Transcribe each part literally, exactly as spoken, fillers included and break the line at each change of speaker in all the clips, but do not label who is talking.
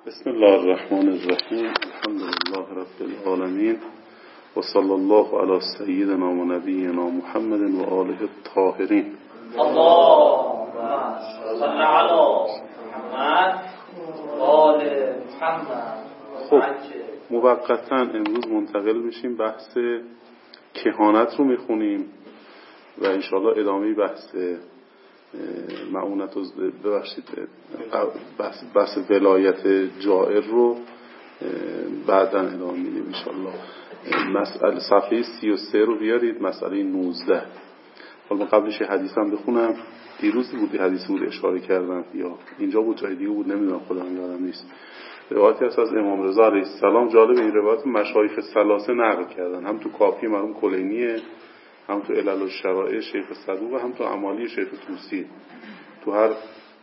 بسم الله الرحمن الرحیم. الحمد لله رب العالمین و صلی الله علی سیدنا و نبینا محمد و آله الطاهرین.
اللهم صل علی محمد و آل محمد.
خب موقتا امروز منتقل میشیم بحث کهانت رو میخونیم و انشاءالله ادامه بحث معونت و ببخشید بحث, بحث ولایت جائر رو بعداً ادامه میدیم انشاءالله. مسئله صفحه سی و سه رو بیارید، مسئله نوزده. حالا قبلش یه حدیث هم بخونم. دیروزی بود حدیث بود اشاره کردم یا اینجا بود جای دیگه بود نمیدونم خودم یادم نیست. روایتی هست از امام رضا علیه السلام. جالب این روایت مشایخ ثلاثه نقل کردن، هم تو کافی مرحوم کلینیه، هم تو علل الشرائع شیخ صدوق، هم تو اعمالی شیخ طوسی. تو هر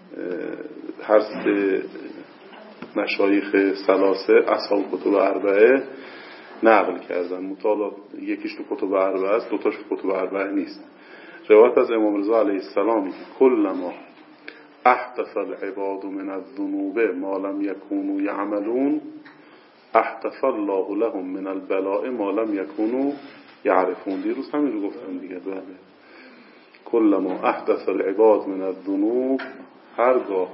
هر سه مشایخ ثلاثه اصحاب کتب اربعه نقل کردن. مطالعه یکیش تو کتب اربعه است، دوتاش تو کتب اربعه نیست. روایت از امام رضا علیه السلام: کلما احدث العباد من الذنوب ما لم یکونوا یعملون احدث الله لهم من البلاء ما لم یکونوا یعرفون. دیروز همین رو گفتم دیگه. بله، کلما احدث العباد من الذنوب، هرگاه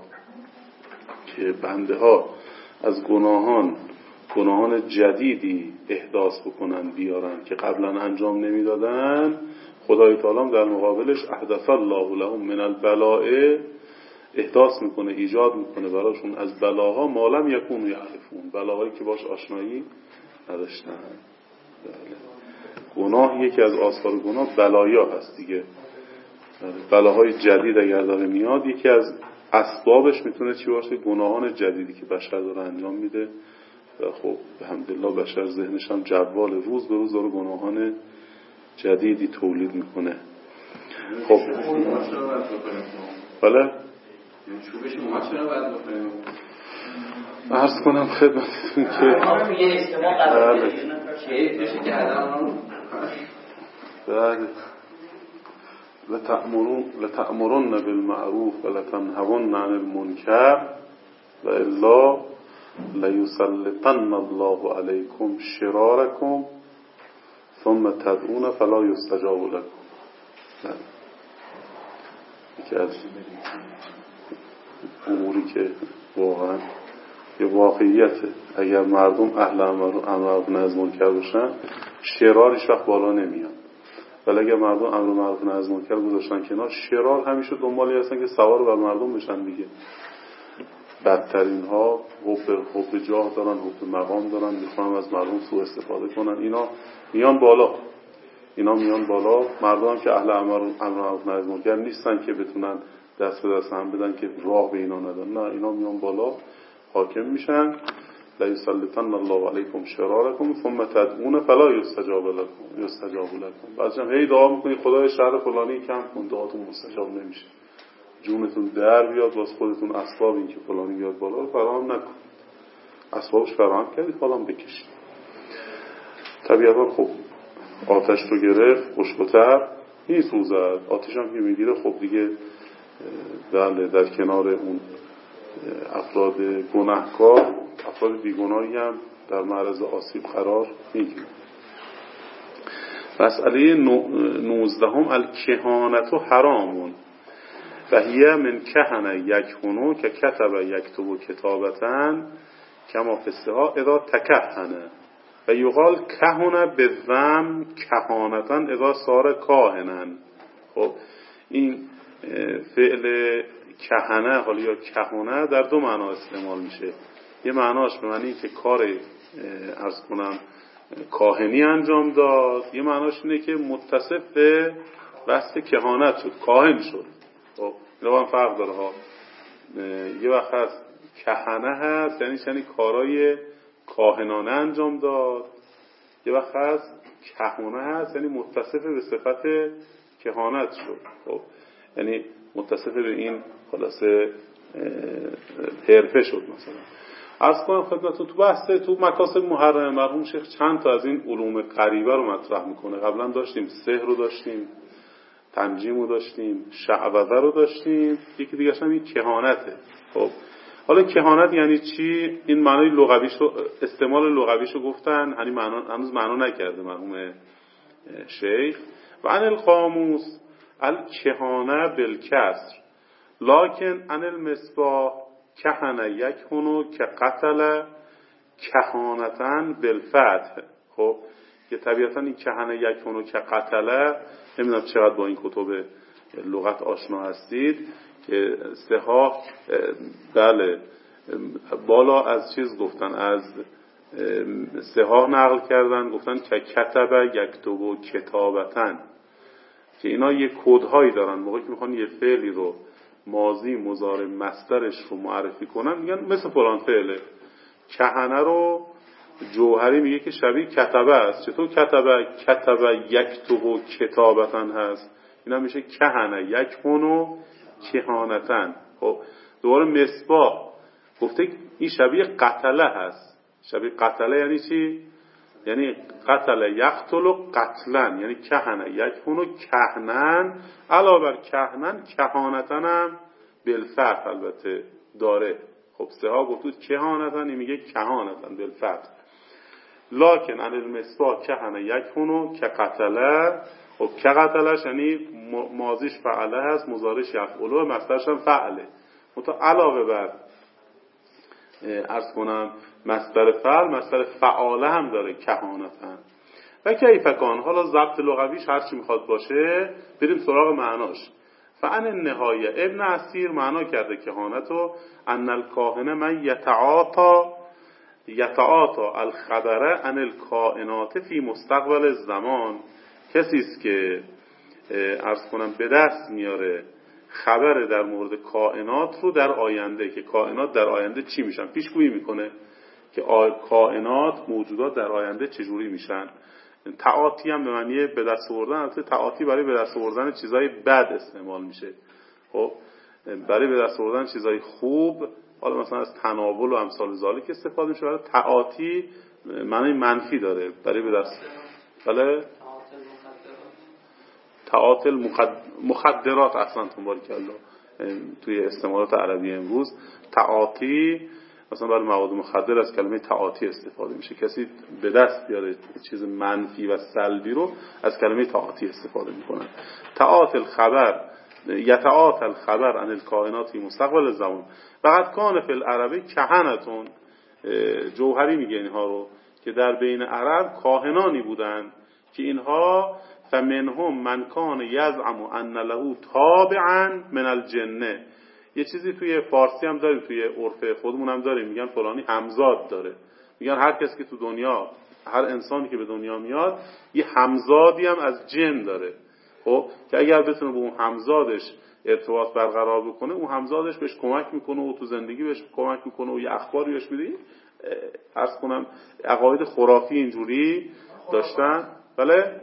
که بنده ها از گناهان گناهان جدیدی احداث بکنن بیارن که قبلا انجام نمیدادن، خدای تعالی در مقابلش احدث الله لهم من البلاء احداث میکنه، ایجاد میکنه براشون از بلاها ما لم یکونوا یعرفون، بلاهایی که باش آشنایی نداشتن. بله. گناه یکی از آثار گناه بلایا هست دیگه. بلاهای جدید اگر داره میاد، یکی از اسبابش میتونه چی باشه؟ گناهان جدیدی که بشر داره انجام میده. و خب الحمدلله بشر ذهنش هم جوال، روز به روز داره گناهان جدیدی تولید میکنه. خب بله
چوبش ما چرا باید بکنیم؟
عرض کنم خدمتتون که بله بله لتأمرون لتأمرن بالمعروف و لتنهون عن المنکر و الا لیسلطن الله علیکم شرارکم ثم تدعون فلا یستجاب لکم. یکی از اموری که واقعا یه واقعیته، اگر مردم اهل امر بالمعروف منکر باشن شرارش وقت بالا نمیاد، ولی اگر مردم امر معروف نهی از منکر گذاشتن کنار، شرار همیشه دنبالی هستن که سوار بر مردم بشن دیگه. بدترین ها حب حب جاه دارن، حب مقام دارن، میخوان از مردم سوء استفاده کنن. اینا میان بالا اینا میان بالا مردم هم که اهل امر معروف نهی از منکر نیستن که بتونن دست به دست هم بدن که راه به اینا ندن. نه، اینا میان بالا حاکم میشن. لا یسلطن الله علیکم شرارکم ثم تدعون فلا یستجاب لکم یستجاب لکم. بعضی هم هی دعا میکنی خدای شهر فلانی کم کن، دعاتون مستجاب نمیشه. جونتون در بیاد واسه خودتون اسباب این که فلانی بیاد بالا رو فراهم نکن. اسبابش فراهم کردی فلان بکشید. طبیعتا خب آتش رو گرفت خوشبوتر میسوزد. آتش هم که میگیره خب دیگه بله در کنار اون افراد گناهکار، افراد بیگناهی هم در معرض آسیب قرار میگیره. مسئله نوزدهم الکهانت و حرامون و هیه من کهنه یکهنو که کتب یکتب کتابتن کما فسها اذا تکهنه و یقال کهنه به ذم کهانتن اذا سار کاهنن. خب این فعل کهنه حالا یا کهنه در دو معنا استعمال میشه. یه معناش به معنی که کار عرض کنم کاهنی انجام داد، یه معناش اینه که متصف به وصف کهانت شد، کاهن شد. خب اینا هم فرق داره ها. یه وقت هست کهنه هست یعنی یعنی کارهای کاهنانه انجام داد، یه وقت هست کهنه هست یعنی متصف به صفت کهانت شد. خب یعنی متصف به این خلاصه حرفه شد. مثلا عرض کنم خدمتتون تو بحث تو مکاسب محرمه مرحوم شیخ چند تا از این علوم غریبه رو مطرح میکنه. قبلا داشتیم سحر رو داشتیم، تنجیم رو داشتیم، شعوذه رو داشتیم، یکی دیگه هم این کهانته. خب حالا کهانت یعنی چی؟ این معنای لغویش رو، استعمال لغویش رو گفتن، هنوز معنا هنوز معنا نکرده مرحوم شیخ. و عن القاموس الکهانه بالکسر لکن عن المصباح کهنه یکهنو که قتل کهانتن بالفتح. خب که طبیعتا این کهنه یکهنو که قتله، نمیدونم چقدر با این کتب لغت آشنا هستید، که سهاه بله بالا از چیز گفتن، از سهاه نقل کردن، گفتن که کتب یکتب کتابتن، که اینا یه کدهایی دارن. موقعی که میخوان یه فعلی رو ماضی مضارع مصدرش رو معرفی کنن میگن مثل فلان فعله. کهنه رو جوهری میگه که شبیه کتبه است. چطور کتبه؟ کتبه یکتب کتابتن هست، اینا میشه کهنه یکهنو کهانتن. خب دوباره مصباح گفته این شبیه قتله هست. شبیه قتله یعنی چی؟ یعنی قتل یقتل قتلن، یعنی کهنه یکهنو کهنن، علاوه بر کهنن کهانتن هم بالفتح البته داره. خب سه ها گفتود کهانتن، این میگه کهانتن بالفتح. لکن عن المصباح کهنه یکهنو که قتله. خب که قتلش یعنی ماضیش فعله هست، مضارعش یفعله، مصدرش هم فعله. متو علاوه بر عرض کنم مصدر فعل، مصدر فعاله هم داره کهانتن. و کیف کان، حالا ضبط لغویش هر چی میخواد باشه بریم سراغ معناش. فعن النهایه ابن اسیر معنا کرده کهانتو ان الکاهنه من یتعاطا یتعاطا الخبره عن الکائنات فی مستقبل الزمان، کسی است که عرض کنم به دست میاره خبر در مورد کائنات رو در آینده، که کائنات در آینده چی میشن، پیشگویی میکنه که کائنات موجودات در آینده چجوری میشن. تعاطی هم به معنی به دست آوردن، البته تعاطی برای به دست آوردن چیزای بد استعمال میشه. خب برای به دست آوردن چیزای خوب، حالا مثلا از تناول و امثال ذالک استفاده میشه. برای تعاطی معنی منفی داره، برای به دست بله تعاطی مخدرات اصلا تنباری کلا توی استعمالات عربی امروز تعاطی مثلا برای مواد مخدر از کلمه تعاطی استفاده میشه. کسی به دست بیاره چیز منفی و سلبی رو از کلمه تعاطی استفاده میکنن. تعاطی الخبر یتعاطی الخبر عن الکائنات مستقبل الزمان. فقط کان فی العربی کهنتون، جوهری میگه اینها رو، که در بین عرب کاهنانی بودن که اینها فمنهم من کان یزعم ان له تابعا من الجنه. یه چیزی توی فارسی هم داریم، توی عرف خودمون هم داریم، میگن فلانی همزاد داره. میگن هر کسی که تو دنیا، هر انسانی که به دنیا میاد یه همزادی هم از جن داره. خب که اگر بتونه به اون همزادش ارتباط برقرار بکنه، اون همزادش بهش کمک میکنه و تو زندگی بهش کمک میکنه و یه اخباری بهش میده. عرض کنم عقاید خرافی اینجوری داشتن. بله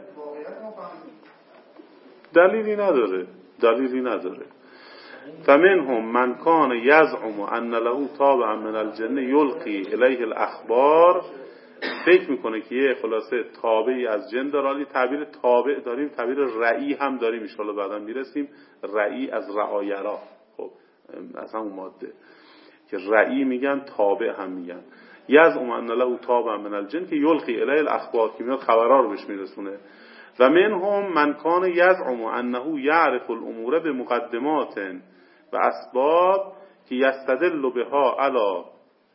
دلیلی نداره، دلیلی نداره. فمنهم من کان یزعم ان له تابعا من الجنه یلقی الیه الاخبار. فکر میکنه که یه خلاصه تابعی از جن داره. حالی تعبیر تابع داریم، تعبیر رعی هم داریم، ان شاء الله بعدا میرسیم. رعی از رعایرا، خب از همون ماده که رعی میگن، تابع هم میگن. یزعم ان له تابعا من الجن که یلقی الیه الاخبار، که میاد خبرها رو بهش میرسونه. و منهم من کان یزعم انه یعرف الامور بمقدمات و اسباب که یستدل بها علی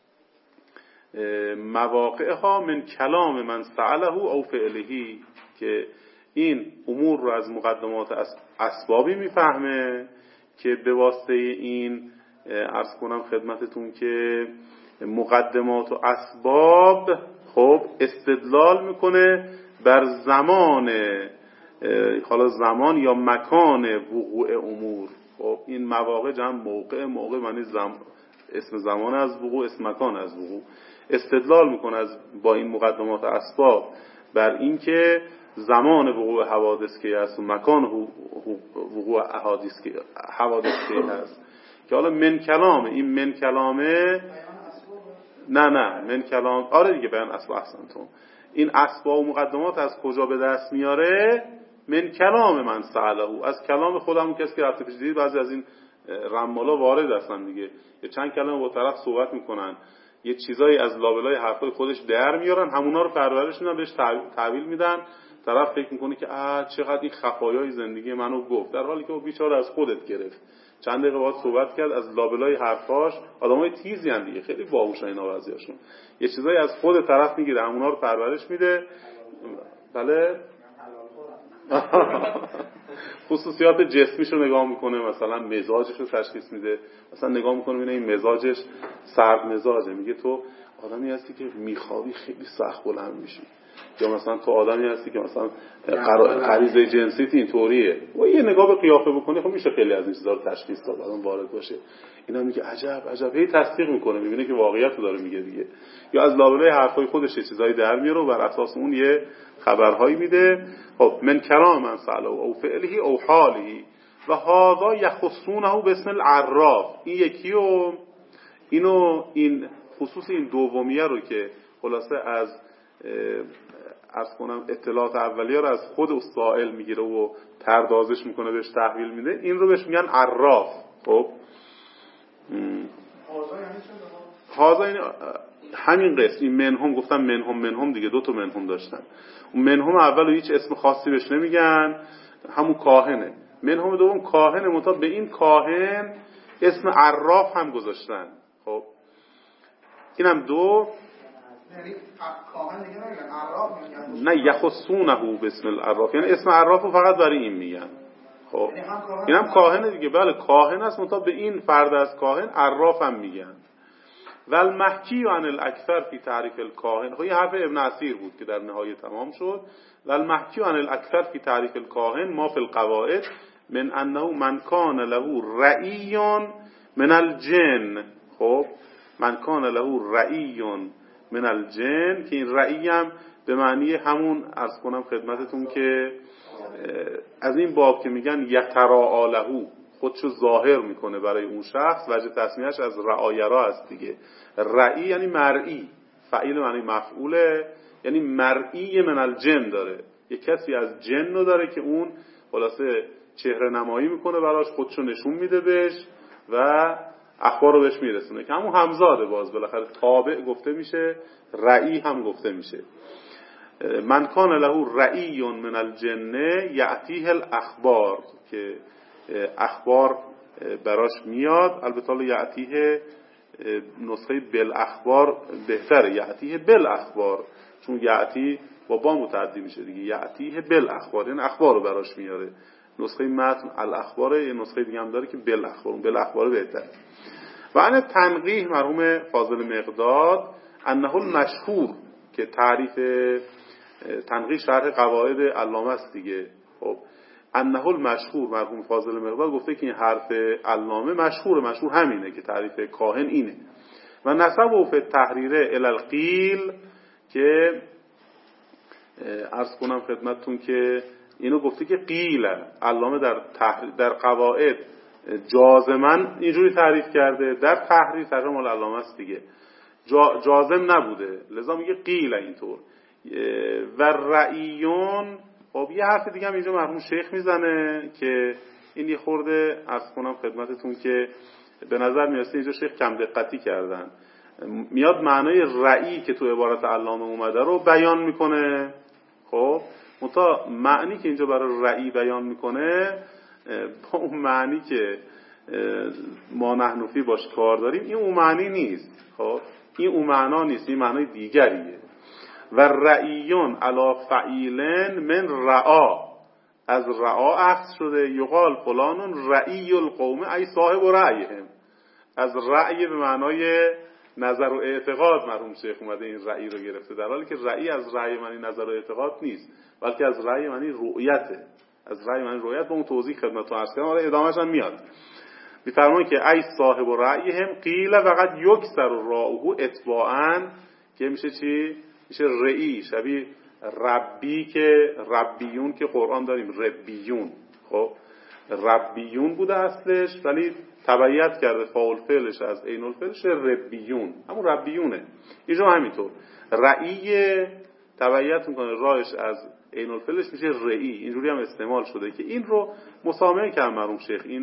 مواقعها من کلام من سأله او فعله، که این امور رو از مقدمات اسبابی میفهمه که به واسطه این عرض کنم خدمتتون که مقدمات و اسباب خب استدلال میکنه بر زمان، حالا زمان یا مکان وقوع امور. خب این مواقع جمع موقع، موقع معنی زم... اسم زمان از وقوع، اسم مکان از وقوع. استدلال میکنه از با این مقدمات اسباب بر اینکه زمان وقوع حوادث که هست و مکان وقوع احادیث که حوادث که هست. که حالا من کلام، این من کلامه نه نه من کلام آره دیگه بیان اسباب احسنتون. این اسباب و مقدمات از کجا به دست میاره؟ من کلام من سأله، از کلام خودم. کسی که رفته پیش دید بعضی از این رمالا وارد هستن دیگه، یه چند کلمه با طرف صحبت میکنن، یه چیزایی از لابلای حرفای خودش در میارن، همونا رو پرورش میدن، بهش تحویل میدن، طرف فکر میکنه که آ چقدر این خفایای زندگی منو گفت، در حالی که او بیچاره از خودت گرفت. چند دقیقه بعد صحبت کرد از لابلای حرفاش. آدمای تیزی ان دیگه، خیلی باهوشن اینا بعضیاشون، یه چیزایی از خود طرف میگیره، همونا رو پرورش میده. بله خصوصیات جسمیش رو نگاه میکنه، مثلا مزاجش رو تشخیص میده، مثلا نگاه میکنه میبینه این مزاجش سرد مزاجه، میگه تو آدمی هستی که میخوابی خیلی سخت بلند میشی، یا مثلا تو آدمی هستی که مثلا غریزه جنسیت اینطوریه. و یه نگاه به قیافه بکنی خب میشه خیلی از این چیزا رو تشخیص داد، بعدم وارد باشه اینا میگه عجب عجب، هی تصدیق میکنه، میبینه که واقعیت رو داره میگه دیگه، یا از لابلای حرفای خودش یه چیزایی در میاره و بر اساس اون یه خبرهایی میده. خب من کلام من سالو او فعله او حاله و هذا یخصونه باسم العراف. این یکی و اینو این خصوص این دومیه رو که خلاصه از عرض کنم اطلاعات اولیه رو از خود سائل میگیره و پردازش میکنه، بهش تحویل میده، این رو بهش میگن عراف. خب هازا این همین قسم، این منهم گفتم منهم منهم دیگه، دو تا منهم داشتن. اون منهم اول هیچ اسم خاصی بهش نمیگن، همون کاهنه. منهم دوم کاهنه، منتها به این کاهن اسم عراف هم گذاشتن. خب اینم دو،
یعنی کاهن دیگه نمیگن عراف میگن،
نه یخصونه باسم العراف، یعنی اسم عراف رو فقط برای این میگن. خب اینم کاهنه دیگه، بله کاهن است، منتها به این فرد از کاهن عراف هم میگن. والمحکی عن الاکثر فی تعریف الکاهن، خب این حرف ابن عسیر بود که در نهایه تمام شد. والمحکی عن الاکثر فی تعریف الکاهن ما فی القواعد من انه من کان له رئی من الجن. خب من کان له رئی من الجن، که این رئی هم به معنی همون عرض کنم خدمتتون که از این باب که میگن یتراء له، خودشو ظاهر میکنه برای اون شخص، وجه تسمیهش از رعایرا است دیگه. رئی یعنی مرئی، فعیل معنی مفعوله، یعنی مرئی من الجن داره، یک کسی از جن رو داره که اون خلاصه چهره نمایی میکنه براش، خودشو نشون میده بهش و اخبار رو بهش میرسونه، که همون همزاده، باز بالاخره تابع گفته میشه، رئی هم گفته میشه. من کان له رئی من الجن یأتیه الاخبار، که اخبار براش میاد. البته یأتیه نسخه بالاخبار بهتره، یأتیه بالاخبار، چون یأتی با با متعدی میشه دیگه، یأتیه بالاخبار یعنی اخبار رو براش میاره. نسخه متن الاخبار، یه نسخه دیگه هم داره که بالاخبار، اون بالاخبار بهتره. و ان تنقیح مرحوم فاضل مقداد انه المشهور، که تعریف تنقیح شرح قواعد علامه است دیگه. خب انه المشهور، مرحوم فاضل مقداد گفته که این حرف علامه مشهور، مشهور همینه که تعریف کاهن اینه. و نسبه فی التحریر الی القیل، که عرض کنم خدمتتون که اینو گفته که قیل، علامه در تحریر در قواعد جازمن اینجوری تعریف کرده، در تحریر ترجمه مال علامه است دیگه، جا جازم نبوده، لذا میگه قیل اینطور. و رعیون، خب یه حرف دیگه هم اینجا مرحوم شیخ میزنه که این یه خورده عرض کنم خدمتتون که به نظر میاد اینجا شیخ کم دقتی کردن. میاد معنای رعی که تو عبارت علامه اومده رو بیان میکنه. خب منتها معنی که اینجا برای رعی بیان میکنه با اون معنی که ما نحنفی باش کار داریم این اون معنی نیست. خب این اون معنا نیست، این معنای دیگریه. و رعیون علی فعیلن من رعا، از رعا اخذ شده، یقال فلان رعی القوم ای صاحب رعیهم، از رعی به معنای نظر و اعتقاد مرحوم شیخ اومده این رعی رو گرفته، در حالی که رعی از رعی معنی نظر و اعتقاد نیست، بلکه از رعی معنی رؤیته، از رعی معنی رؤیت. با اون توضیح خدمتتون عرض کردم، ادامهش هم میاد. میفرمایه که ای صاحب رعیهم قیل وقد یکسر راؤه اتباعا، که میشه چی؟ میشه رئی، شبیه ربی که ربیون که قرآن داریم ربیون. خب ربیون بوده اصلش، ولی تبعیت کرده فاعل فعلش از عین الفعلش ربیون، همون ربیونه. اینجا همینطور رئی تبعیت میکنه راهش از عین الفعلش میشه رئی، اینجوری هم استعمال شده که این رو مسامحه کرد مرحوم شیخ. این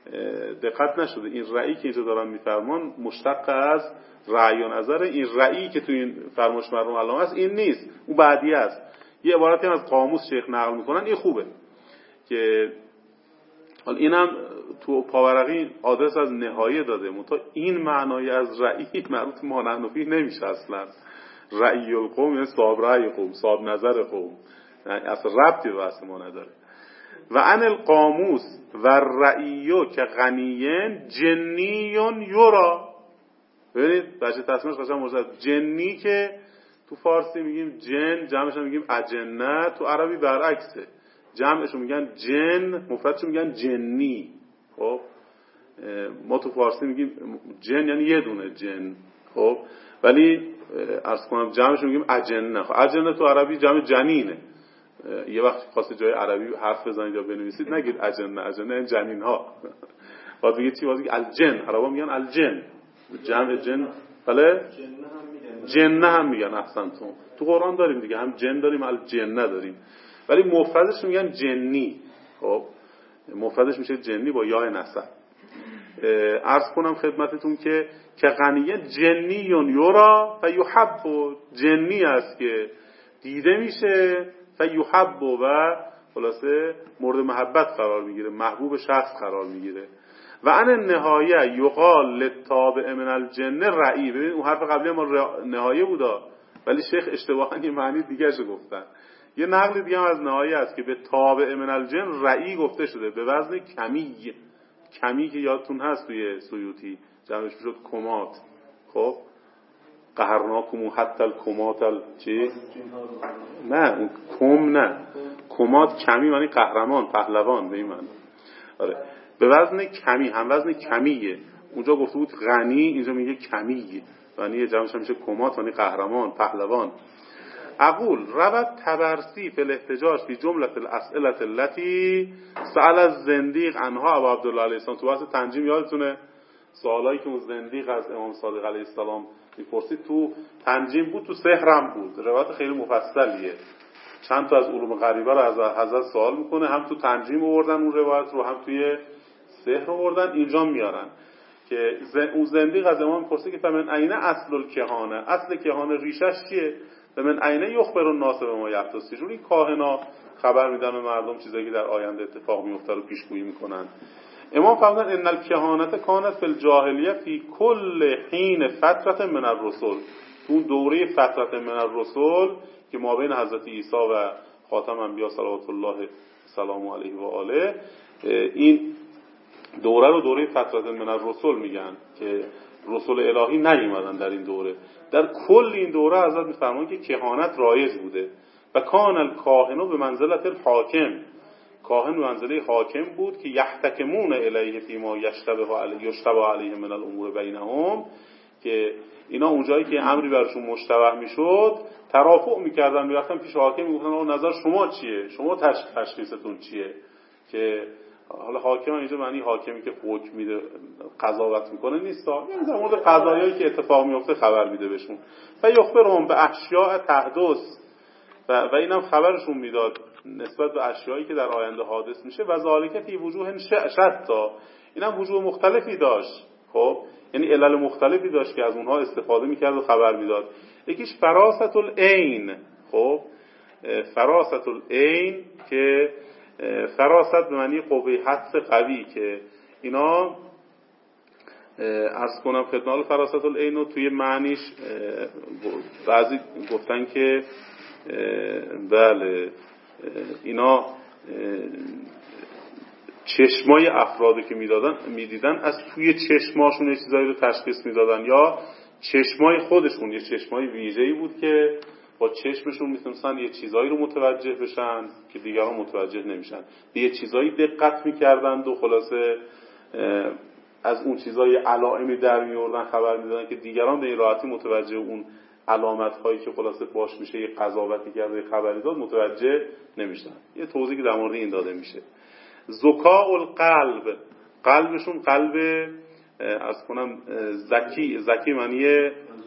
دقت نشده این رأی که اینجا دارن میفرمان مشتق از رأی و نظر. این رأیی که تو این فرمایش مرحوم علامه است این نیست، اون بعدی است. یه عبارتی هم از قاموس شیخ نقل میکنن، این خوبه که حالا اینم تو پاورقی آدرس از نهایه داده، منتها این معنای از رأی مربوط ما نحنفی نمیشه اصلا. رأی القوم یعنی صاحب رأی قوم، صاحب نظر قوم، یعنی اصلا ربطی به بحث ما نداره. و ان القاموس و رأیو که غنیین جنیون یورا. ببینید بچه تصمیمش قشنگ مجرد جنی که تو فارسی میگیم جن، جمعش هم میگیم اجنه، تو عربی برعکسه، جمعشو میگن جن، مفردشو میگن جنی. خب ما تو فارسی میگیم جن یعنی یه دونه جن، خب ولی عرض کنم جمعشو میگیم اجنه. خب اجنه تو عربی جمع جنینه. یه وقت خواست جای عربی حرف بزنید یا بنویسید نگید اجنه، اجنه این جنین ها. بعد بگید چی؟ بگید الجن، عربا میگن الجن، جمع جن. بله جنه هم میگن. احسنتون. تو قرآن داریم دیگه، هم جن داریم الجنه داریم، ولی مفردش میگن جنی. خب مفردش میشه جنی با یا نسب. عرض کنم خدمتتون که که غنیه جنیون یورا فیحب، جنی است که دیده میشه، فیحب و خلاصه مورد محبت قرار میگیره، محبوب شخص قرار میگیره. و ان النهایه یقال للتابع من الجن رأی. ببین اون حرف قبلی ما نهایه بودا، ولی شیخ اشتباها یه معنی دیگه شو گفتن. یه نقل دیگه هم از نهایه است که به تابع من الجن رأی گفته شده به وزن کمی. کمی که یادتون هست توی سیوطی جمعش شد کمات. خب قهرناکم حتی الکمات ال چی؟ نه اون کم نه، کمات کمی معنی قهرمان، پهلوان به این معنی. آره به وزن کمی، هم وزن کمیه. اونجا گفته بود غنی، اینجا میگه کمیه، یعنی جمعش میشه کمات، یعنی قهرمان، پهلوان. اقول روت تبرسی فی الاحتجاج فی جمله الاسئله التي سأل الزندیق عنها ابو عبدالله علیه السلام. تو واسه تنجیم یادتونه سوالایی که اون زندیق از امام صادق علیه السلام میپرسید تو تنجیم بود، تو سحرم بود. روایت خیلی مفصلیه، چند تا از علوم غریبه رو از حضرت سوال میکنه، هم تو تنجیم آوردن اون روایت رو، هم توی سحر آوردن. اینجا میارن که اون زندیق از امام میپرسه که فمن عینه اصل الکهانه، اصل کهانه ریشش چیه؟ فمن عینه یخبر الناس بما یحدث. چجوری کاهنا خبر میدن به مردم چیزایی که در آینده اتفاق میفته رو پیشگویی میکنن؟ امام فرمودن ان الکهانه کانت فی الجاهلیه فی کل حین فتره من الرسل. تو دوره فتره من الرسل که ما بین حضرت عیسی و خاتم انبیا صلوات الله سلام علیه و آله، این دوره رو دوره فتره من الرسل میگن که رسول الهی نیومدن در این دوره. در کل این دوره حضرت میفرمایند که کهانت رایج بوده و کان الکاهن به منزلت الحاکم. کاهن به منزله حاکم بود که یحتکمون الیه فیما یشتبه علیه یشتبه علیه من الامور بینهم، که اینا اونجایی که امری برشون مشتبه میشد ترافع میکردن، میرفتن پیش حاکم میگفتن آقا نظر شما چیه، شما تشخیصتون چیه. که حالا حاکم اینجا معنی حاکمی که حکم میده قضاوت میکنه نیست، یعنی در مورد قضایایی که اتفاق میفته خبر میده بهشون. و یخبرهم به اشیاء تحدث، و, و اینم خبرشون میداد نسبت به اشیایی که در آینده حادث میشه. و ذالک فی وجوه شتا، اینم وجوه مختلفی داشت. خب یعنی علل مختلفی داشت که از اونها استفاده میکرد و خبر میداد. یکیش فراست العین. خب فراست العین که فراست به معنی قوه حدس قوی، که اینا عرض کنم خدمت فراست العین رو توی معنیش بعضی گفتن که بله اینا چشمای افرادی که میدادن میدیدن از توی چشماشون یه چیزایی رو تشخیص میدادن، یا چشمای خودشون یه چشمای ویژه‌ای بود که با چشمشون میتونستن یه چیزایی رو متوجه بشن که دیگران متوجه نمیشن. به یه چیزایی دقت میکردند و خلاصه از اون چیزای علائمی در میوردن خبر میدادن که دیگران به این راحتی متوجه اون علامت هایی که خلاصه باش میشه یه قضاوتی کرده خبری داد متوجه نمیشن. یه توضیحی در مورد این داده میشه. زکاء القلب، قلبشون قلب از کنم زکی، زکی معنیه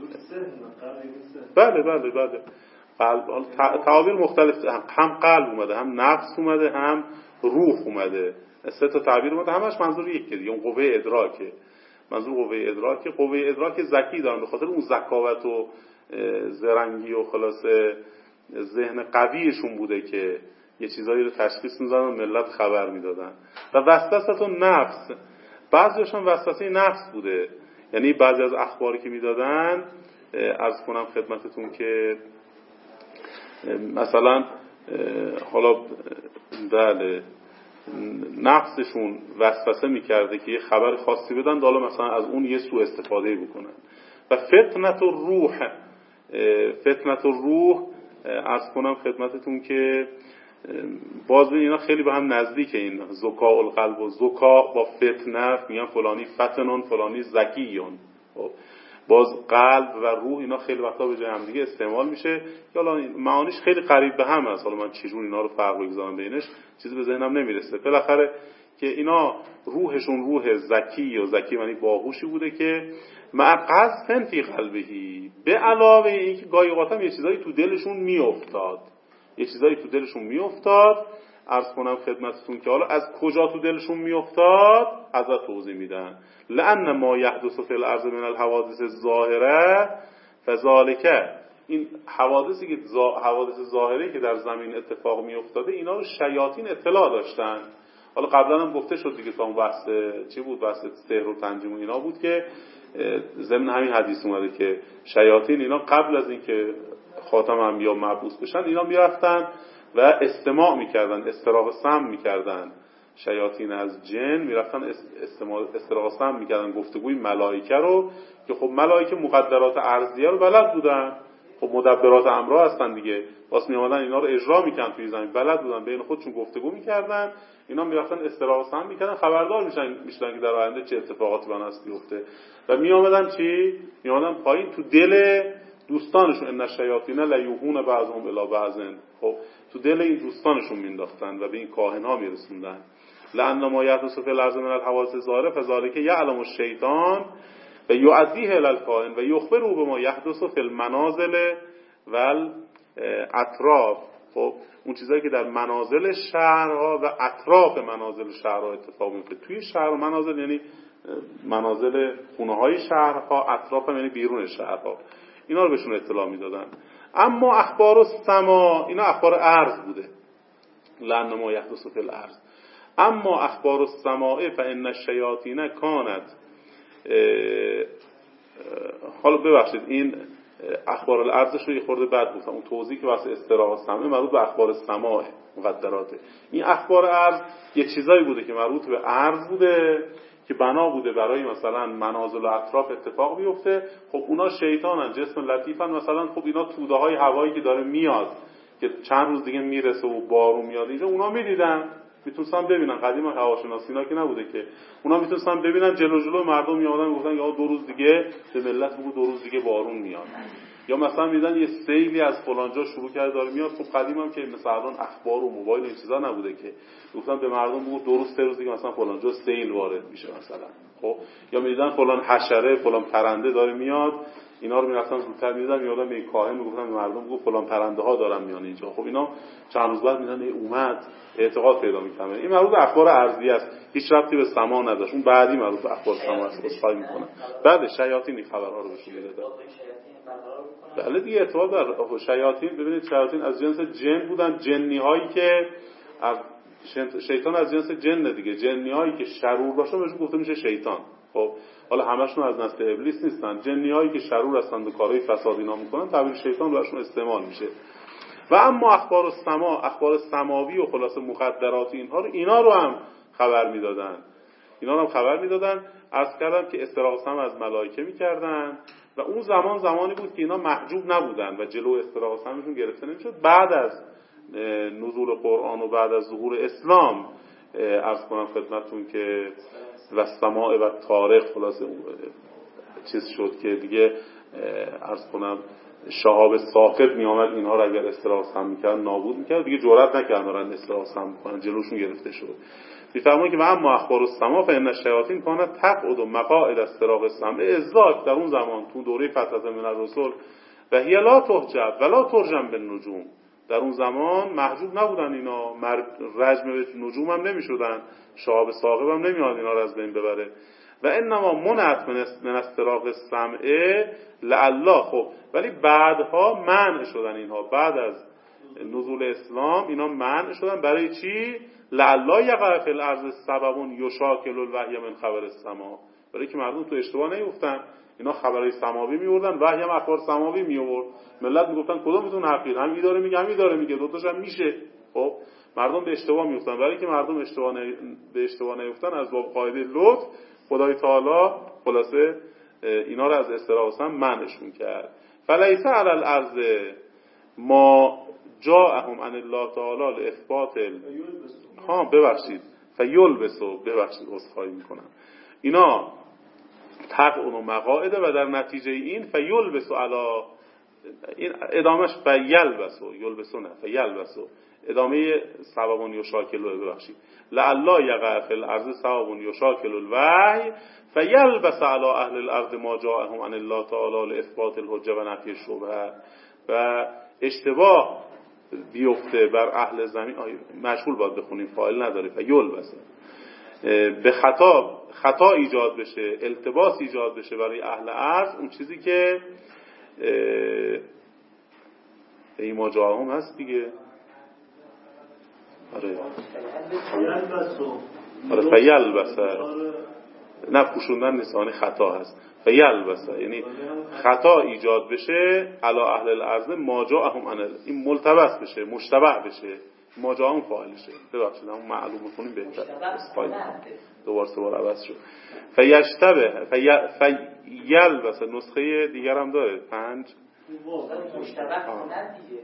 بله بله بله قلب، تعابیر مختلف، هم قلب اومده، هم نفس اومده، هم روح اومده. سه تا تعبیر اومده، همش منظور یکیه دیگه، اون قوه ادراکه. منظور قوه ادراکه، قوه ادراک ذکی دارن به خاطر اون ذکاوت و زرنگی و خلاصه ذهن قویشون بوده که یه چیزایی رو تشخیص می‌دادن و ملت خبر میدادن. و وسوسه نفس، بعضیشون وسوسه نفس بوده، یعنی بعضی از اخباری که میدادن، عرض کنم خدمتتون که مثلا حالا بله نفسشون وسوسه میکرده که یه خبر خاصی بدن، حالا مثلا از اون یه سوء استفاده بکنن. و فتنت الروح، فتنت الروح عرض کنم خدمتتون که باز ببین اینا خیلی به هم نزدیکه، این زکاء القلب و زکاء با فتنه میگن فلانی فتنون فلانی زکیون. باز قلب و روح اینا خیلی وقتا به جای هم دیگه استعمال میشه، حالا معانیش خیلی قریب به هم است. حالا من چجور اینا رو فرق بگذارم بینش چیزی به ذهنم نمیرسه. بالاخره که اینا روحشون روح زکی یا زکی یعنی باهوشی بوده که مع قذف فی قلبهی، به علاوه اینکه گاهی اوقات هم یه چیزایی تو دلشون میافتاد، یه چیزایی تو دلشون میافتاد. عرض کنم خدمتتون که حالا از کجا تو دلشون میافتاد ازت توضیح میدن. لأن ما یحدث فی الارض من الحوادث الظاهره فذلک، این حوادثی که حوادث ظاهری که در زمین اتفاق میافتاده اینا رو شیاطین اطلاع داشتن. حالا قبلا هم گفته شد دیگه، تا اون بحث چی بود، بحث سحر و تنجیم و اینا بود که ضمن همین حدیث اومده که شیاطین اینا قبل از اینکه خاتم انبیا مبعوث بشن اینا میرفتن و استماع میکردن، استراق سمع میکردن. شیاطین از جن میرفتن استراق سمع میکردن گفتگوی ملائکه رو، که خب ملائکه مقدرات ارضیه رو بلد بودن، خب مدبرات امرها هستن دیگه، واسه میامدن اینا رو اجرا میکردن توی زمین، بلد بودن، بین خودشون گفتگو میکردن. اینا میرفتن استراق سمع میکردن، خبردار میشن میشدن که در آینده چه اتفاقاتی بنا است بیفته. و میامدن چی؟ میامدن پایین تو دل دوستانشون، ان الشیاطین لیوحون بعضهم الی بعض، خب تو دل این دوستانشون مینداختن و به این کاهن‌ها میرسوندن. لأن ما یحدث فی الارض من الحوادث الظاهره فذلک یعلم الشیطان و یؤدیه الی الکاهن و یخبره بما یحدث فی المنازل و الاطراف. خب اون چیزایی که در منازل شهرها و اطراف منازل شهرها اتفاق میفته. توی شهر و منازل یعنی منازل خونه‌های شهرها، اطراف هم یعنی بیرون شهرها، اینا رو بهشون اطلاع میدادن. اما اخبار السما، اینا اخبار ارض بوده، لأن ما یحدث فی الارض. اما اخبار السماء فان الشیاطین کانت، حالا ببخشید این اخبار الارضش رو یه خورده بد گفتم، اون توضیح که واسه استراحه سمع مربوط به اخبار السماء مقدراته. این اخبار ارض یه چیزایی بوده که مربوط به ارض بوده که بنا بوده برای مثلا منازل و اطراف اتفاق بیفته. خب اونا شیطانن، جسم لطیفن، مثلا خب اینا توده های هوایی که داره میاد که چند روز دیگه میرسه و بارون میاد اینجا، اونا میدیدن، میتونستن ببینن. قدیم هواشناسی اینا که نبوده که، اونا میتونستن ببینن جلو جلو مردم میادن میگفتن یا دو روز دیگه به ملت بگو دو روز دیگه بارون میاد، یا مثلا میدن یه سیلی از فلان جا شروع کرده داره میاد. خب قدیم هم که مثلا الان اخبار و موبایل و این چیزا نبوده که گفتن به مردم بگو دو روز سه روز دیگه مثلا فلان جا سیل وارد میشه مثلا. خب یا میدیدن فلان حشره فلان پرنده داره میاد، اینا رو میرفتن زودتر میدیدن میادن به کاهن میگفتن به مردم بگو فلان پرنده ها دارن میان اینجا. خب اینا چند روز بعد میدن اومد، اعتقاد پیدا میکنه. این مربوط به اخبار ارضی است، هیچ ربطی به سما نداشت. اون بعدی مربوط به اخبار سما است، اصفایی میکنه. بعد شیاطین این خبرها رو بهشون میدادن. بله دیگه اعتقاد بر شیاطین. ببینید شیاطین از جنس جن بودن، جنی هایی که از شیطان از جنس جن دیگه، جنی هایی که شرور باشن بهشون گفته میشه شیطان. خب حالا همشون از نسل ابلیس نیستن، جنی هایی که شرور هستند و کارهای فسادی اینا میکنن تعبیر شیطان براشون استعمال میشه. و اما اخبار السما، اخبار سماوی و خلاصه مقدرات اینها رو اینا رو هم خبر میدادن، اینا رو هم خبر میدادن. عرض کردم که استراق سمع از ملائکه میکردن و اون زمان زمانی بود که اینا محجوب نبودن و جلو استراق سمعشون گرفته نمیشد. بعد از نزول قرآن و بعد از ظهور اسلام عرض کنم خدمتتون که و سماع و طارق خلاصه چیز شد که دیگه عرض کنم شهاب ثاقب می آمد اینها را اگر استراق سمع میکرد نابود میکرد، دیگه جرئت نکردن برن استراق سمع بکنن، جلوشون گرفته شد. میفرمایند که و اما اخبار السما فان الشیاطین کانت تقعد مقاعد استراق السمع ازاک، در اون زمان تو دوره فترت من الرسل و هی لا تحجب ولا ترجم بالنجوم، در اون زمان محجوب نبودن اینا، رجم به نجوم هم نمی شدن، شهاب ثاقب هم نمیاد اینا رو از بین ببره. و انما منعت من استراق السمع لعلا. خب ولی بعدها منع شدن اینها، بعد از نزول اسلام اینا منع شدن. برای چی؟ لعلا یقع فی الارض سبب یشاکل الوحی من خبر السما، برای که مردم تو اشتباه نیفتن. اینا خبرهای سماوی میوردن، وحی هم اخبار سماوی میورد، ملت میگفتن کدومتون حقیقی، هم داره میگه هم داره میگه، دو تاش هم میشه. خب مردم به اشتباه میفتن. برای که مردم اشتباه نه... به اشتباه نیفتن، از باب قاعده لطف خدای تعالی خلاصه اینا رو از استراحت منعشون کرد. فلیس علی الارض ما جاءهم عن الله تعالی لاثبات ال... ها ببخشید فیلبسو ببخشید عذرخواهی میکنم، اینا تقع و مقاعده و در نتیجه این فیلبسو علی این ادامهش فیلبسو یلبسو نه فیلبسو ادامه سببون یشاکل ببخشید لعلا یقع فی الارض سببون یشاکل الوحی فیلبس علی اهل الارض ما جاءهم عن الله تعالی لاثبات الحجه و نفی الشبهه. و اشتباه بیفته بر اهل زمین، مشغول باید بخونیم، فاعل نداره، فیلبس به خطا خطا ایجاد بشه، التباس ایجاد بشه برای اهل ارض اون چیزی که ایما جاهم هست دیگه. آره آره فیلبسه نه پوشوندن نیست، خطا هست. فیلبسه یعنی خطا ایجاد بشه علی اهل الارض ما جاءهم عن، این ملتبس بشه، مشتبه بشه، ما جاءهم فاعلشه. ببخشید اون معلوم بکنیم بهتر، دوباره سه بار عوض شد. فیشتبه فیلبسه نسخه دیگر هم داره پنج
مشتبه کنن دیگه.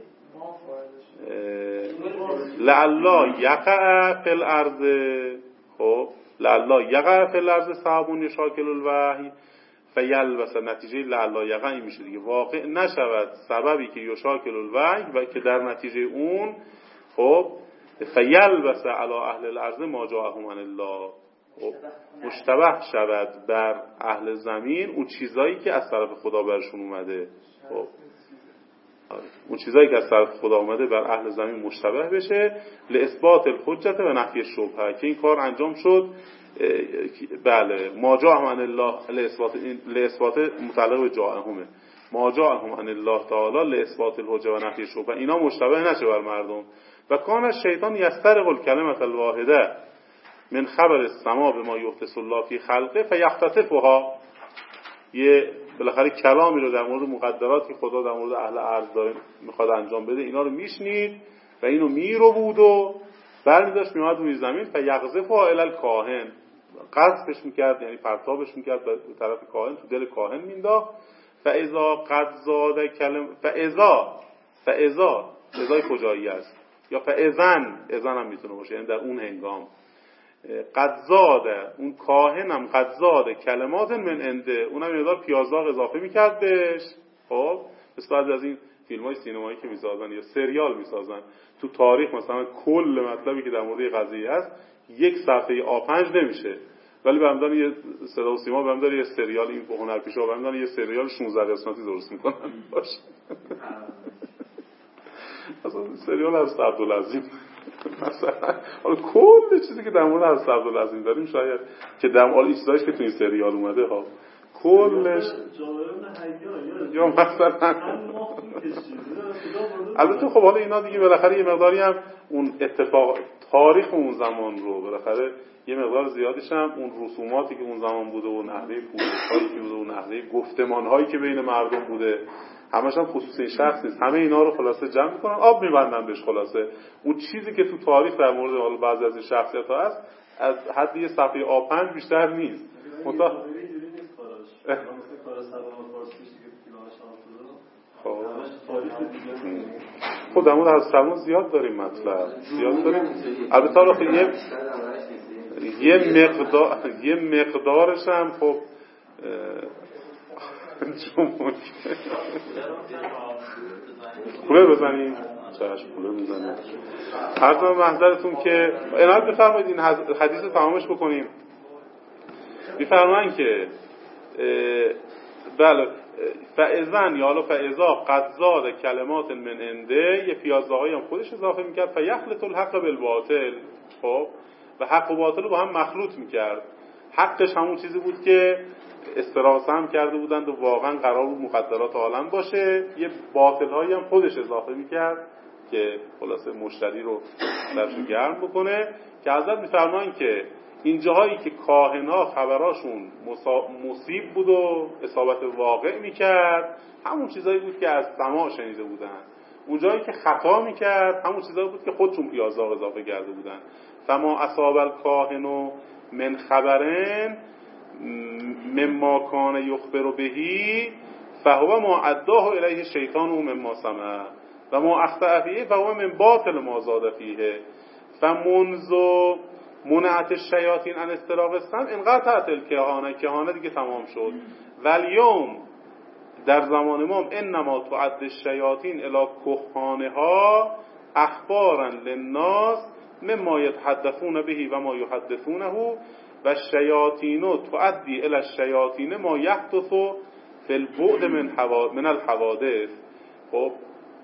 لعلا یقع فی الارض، خب لعلا یقع فی الارض سببون یشاکل الوحی فیلبس، نتیجه لعلا یقع این میشه دیگه، واقع نشود سببی که یشاکل الوحی و که در نتیجه اون خب فیلبس علی اهل الارض ما جاءهم عن الله، خب مشتبه شود بر اهل زمین اون چیزایی که از طرف خدا برشون اومده. خب اون چیزایی که از طرف خدا اومده بر اهل زمین مشتبه بشه لاثبات الحجه و نفی الشبهه، که این کار انجام شد. بله ما جاءهم عن الله لاثبات لاثبات متعلق به جاءهمه، ما جاءهم عن الله تعالی لاثبات الحجه و نفی الشبهه، اینا مشتبه نشه بر مردم. و کان الشیطان یسترق الکلمه الواحده من خبر السما به ما یحدث الله فی خلقه فیختطفها، یه بالاخره کلامی رو در مورد مقدراتی خدا در مورد اهل ارض داره میخواد انجام بده، اینا رو میشنید و اینو میرو بود و برمیداشت میاد روی زمین فیقذفها الی الکاهن، قذفش میکرد یعنی پرتابش میکرد به طرف کاهن، تو دل کاهن مینداخت. فاذا قد زاد کلم فاذا فاذا ازای کجایی است یا فاذن اذن هم میتونه باشه، یعنی در اون هنگام قد زاده اون کاهنم قد زاده کلمات من انده، اونم یه دار پیازداغ اضافه میکرد بهش. خب مثل بعضی از این فیلم های سینمایی که میسازن یا سریال میسازن، تو تاریخ مثلا کل مطلبی که در مورد قضیه هست یک صفحه آ پنج نمیشه، ولی به همدان یه صدا و سیما به همدان یه سریال این هنرپیشه به همدان یه سریال شانزده قسمتی درست میکنن باشه. اصلا سریال از عبدالعظیم مثلا، حالا کل چیزی که در مورد از عبدالعظیم داریم شاید که در مورد چیزایش که تو این سریال اومده ها کلش یا مثلا البته خب حالا اینا دیگه بالاخره یه مقداری هم اون اتفاق تاریخ اون زمان رو بالاخره یه مقدار زیادیش هم اون رسوماتی که اون زمان بوده و نحوه پوزش‌هایی که بوده و نحوه گفتمان‌هایی که بین مردم بوده، همش هم خصوصی شخص نیست، همه اینا رو خلاصه جمع می‌کنن آب می‌بندن بهش. خلاصه اون چیزی که تو تاریخ در مورد حالا بعضی از این شخصیت‌ها هست از حد یه صفحه آ پنج بیشتر نیست. متا خب در مورد حضرت سلمان زیاد داریم مطلب زیاد داریم، البته آخه یه یه مقدار یه مقدارش هم خب کوله بزنیم چشم کوله بزنیم. عرض محضرتون که عنایت بفرمایید این حدیث رو تمامش بکنیم. میفرمایند که بله فاذن یا حالا فاذا قد زاد کلمات من عنده، یه پیازه‌هایی هم خودش اضافه میکرد، فیخلط الحق بالباطل، خب و حق و باطل رو با هم مخلوط میکرد. حقش همون چیزی بود که استراحه هم کرده بودند و واقعا قرار بود مقدرات عالم باشه، یه باطل‌هایی هم خودش اضافه میکرد که خلاصه مشتری رو درشو گرم بکنه. که حضرت میفرمایند که این جاهایی که کاهن‌ها خبراشون مصیب بود و اصابت واقع میکرد، همون چیزایی بود که از سماع شنیده بودن. اون جایی که خطا میکرد، همون چیزایی بود که خودشون پیازداغ اضافه کرده بودن. فما اصاب الکاهن من خبرن مما کان یخبر بهی فهو ما اداه الیه شیطان و مما سمع و ما اخطأ فیه فهو من باطل ما زاد فیه فمنذ منعت الشیاطین عن استراق السمع انقطعت الکهانه، کهانه دیگه تمام شد. والیوم در زمان ما انما تعد الشیاطین الی کهانها اخبارا للناس مما یتحدثون به و ما یحدثونه و الشیاطین تعدی الی الشیاطین ما یحدث فی البعد من من الحوادث. خب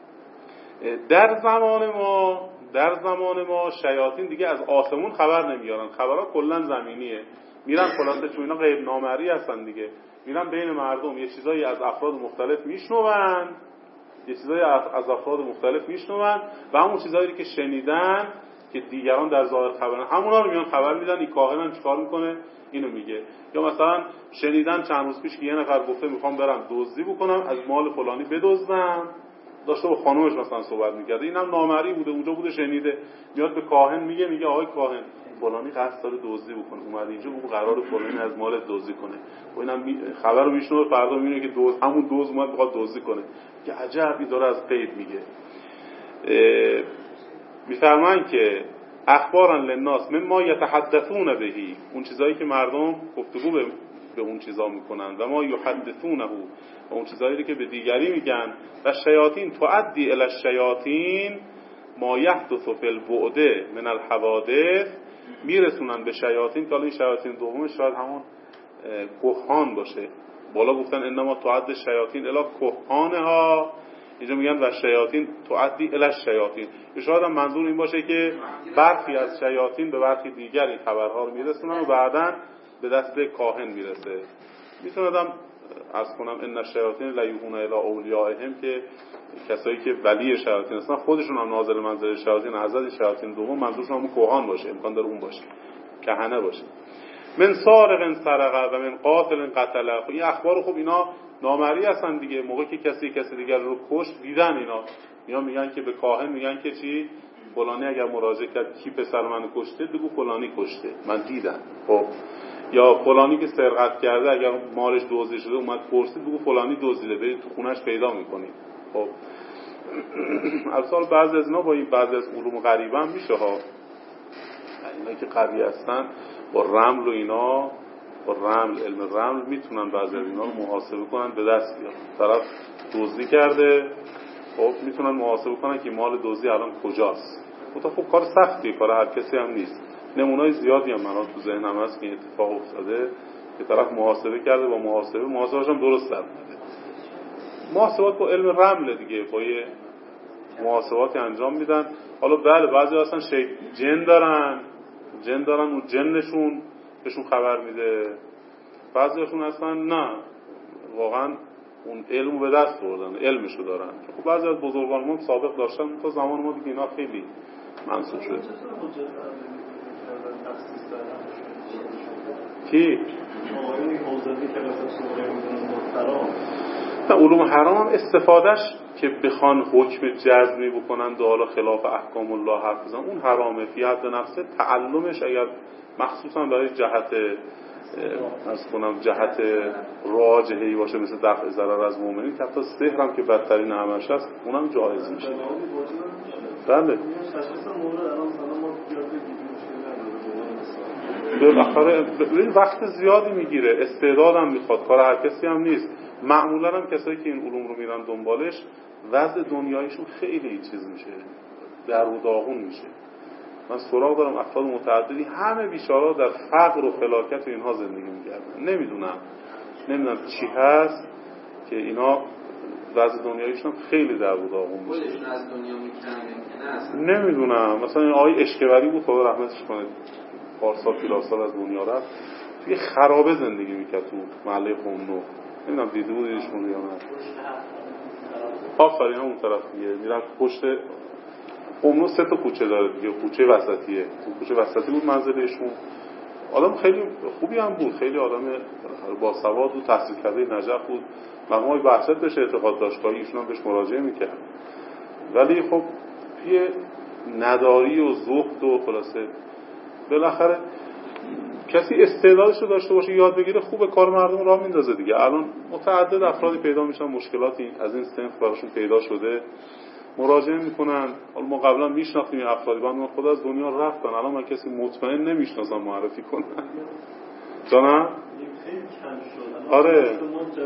در زمان ما در زمان ما شیاطین دیگه از آسمون خبر نمیارن، خبرها کلا زمینیه، میرن خلاصه چون اینا غیب نامری هستن دیگه، میرن بین مردم یه چیزایی از افراد مختلف میشنون، یه چیزایی از افراد مختلف میشنون و همون چیزایی که شنیدن که دیگران در ظاهر خبرن، همونا رو میان خبر میدن. این کاهنن چیکار میکنه؟ اینو میگه. یا مثلا شنیدن چند روز پیش که یه نفر گفته میخوام برم دزدی بکنم، از مال فلانی بدزدم، داشته با خانومش مثلا صحبت میکرده، اینم نامری بوده، اونجا بوده شنیده، میاد به کاهن میگه میگه آقای کاهن فلانی قصد داره دزدی بکنه، اومد اینجا بگو قرار فلانی از مال دزدی کنه. و اینم می... خبر رو میشنوه، فردا میبینه که دوز همون دوز اومد میخواد دزدی کنه، که عجب این داره از غیب میگه. اه... میفرمایند که اخبارا للناس مما یتحدثون بهی، اون چیزایی که مردم گفتگو به به اون چیزا میکنن، و ما یحدثونه، و اون چیزایی که به دیگری میگن. و شیاطین تعدی الی الشیاطین ما یحدث فی البعد من الحوادث، میرسونن به شیاطین که این شیاطین دومش شاید همون کهان باشه. بالا گفتن انما تعد الشیاطین الی کهانها، اینجا میگن و شیاطین تعدی الی الشیاطین. شاید هم منظور این باشه که برخی از شیاطین به برخی دیگری خبرها رو میرسونن و بعداً به دست کاهن میرسه. میتونم عرض کنم ان الشیاطین لا یوحون الی اولیائهم، که کسایی که ولی شیاطین هستن خودشون هم نازل منزل شیاطین، حضرت شیاطین دوم منظورشون هم کهان باشه، امکان داره اون باشه، کهنه باشه. من سارق سرقه و من قاتل قتله. خب این اخبار خوب اینا نامری هستن دیگه، موقعی که کسی کسی دیگر رو کشت دیدن اینا، اینا میگن که به کاهن میگن که چی فلانی اگر مراجعه کرد کی پسر منو کشته، بگو فلانی کشته، من دیدم. خب یا فلانی که سرقت کرده اگر مالش دزدیده شده اومد پرسید، بگو فلانی دزدیده، برید تو خونش پیدا میکنید. خب اصلا بعضی از اینا با این بعضی از علوم غریبه هم میشه ها، اینا که قوی هستن با رمل و اینا، با رمل علم رمل میتونن بعضی از اینا رو محاسبه کنن به دست بیارن. طرف دزدی کرده، خب میتونن محاسبه کنن که مال دزدی الان کجاست. خب خب کار سختیه، کار هر کسی هم نیست. نمونه‌های زیادی هم من تو ذهنم هست که این اتفاق افتاده که طرف محاسبه کرده، با محاسبه محاسبه‌اش هم درست در اومده. محاسبات با علم رمل دیگه، با یه محاسباتی انجام میدن. حالا بله بعضی اصلا شی جن دارن، جن دارن اون جنشون بهشون خبر میده، بعضیشون اصلا نه، واقعا اون علمو به دست بردن، علمشو دارن. خب بعضی از بزرگان ما سابق داشتن، تا زمان ما دیگه اینا خیلی منسوخ شده. کی؟ نه علوم حرام هم استفادهش که بخوان حکم جزمی بکنن و حالا خلاف احکام الله حرف بزنن، اون حرامه. فی حد نفسه تعلمش اگر مخصوصا برای جهت از کنم جهت راجحی باشه، مثل دفع ضرر از مؤمنین، که حتی سحر هم که بدترین عملش هست اونم جایز میشه. بله بالاخره ببین وقت زیادی میگیره، استعدادم میخواد، کار هر کسی هم نیست. معمولا هم کسایی که این علوم رو میرن دنبالش وضع دنیایشون خیلی چیز میشه، در و داغون میشه. من سراغ دارم افراد متعددی همه بیچاره‌ها در فقر و فلاکت و اینها زندگی میکردن، نمیدونم نمیدونم چی هست، که اینا وضع دنیایشون خیلی در بود آقوم میشه.
خودشون از دنیا میکنن که نه؟
نمیدونم، مثلا این آقای اشکبری بود خدا رحمتش کنه، پارسال پیلاسال از دنیا رفت، توی خرابه زندگی میکرد تو محله خمنو، نمیدونم دیده بودیشون یا نه. آفرین همون طرف دیگه، میرن پشت خمنو سه تا کوچه داره دیگه، کوچه وسطیه، تو کوچه وسطی بود منزلشون. آدم خیلی خوبی هم بود، خیلی آدم باسواد بود، تحصیل کرده نجف بود، مقامای بحثت بهش اعتقاد داشتگاهی ایشون هم بهش مراجعه میکرد. ولی خب توی نداری و زهد و خلاصه بالاخره کسی استعدادش رو داشته باشه یاد بگیره خوبه، کار مردم راه میندازه دیگه. الان متعدد افرادی پیدا میشن مشکلاتی از این صنف براشون پیدا شده، مراجعه میکنن. حالا ما قبلا میشناختیم این افرادی، بعد ما خود از دنیا رفتن، الان من کسی مطمئن نمیشناسم معرفی کنن. جانم؟
خیلی کم شد.
آره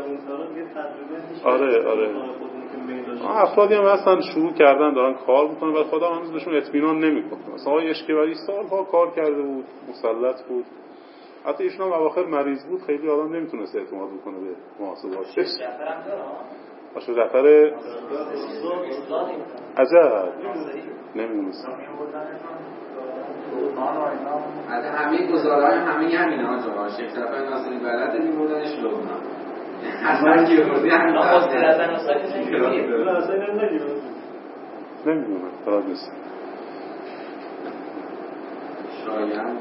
آره آره افرادی هم هستن شروع کردن دارن کار میکنن ولی خدا هنوز بهشون اطمینان نمیکنه. مثلا آقای اشکبری سالها کار کرده بود، مسلط بود، حتی ایشون هم اواخر مریض بود، خیلی آدم نمیتونست اعتماد بکنه به محاسباتش. باشه دفتر عجب نمیدونستم.
از همه گزارهای همه همینه ها جواب شیخ صفحه ناصری بلد میموردنش لبنان اصلا که بردی همین
ناصری رضا ناصری
نمیدونم فراد نیست
شاید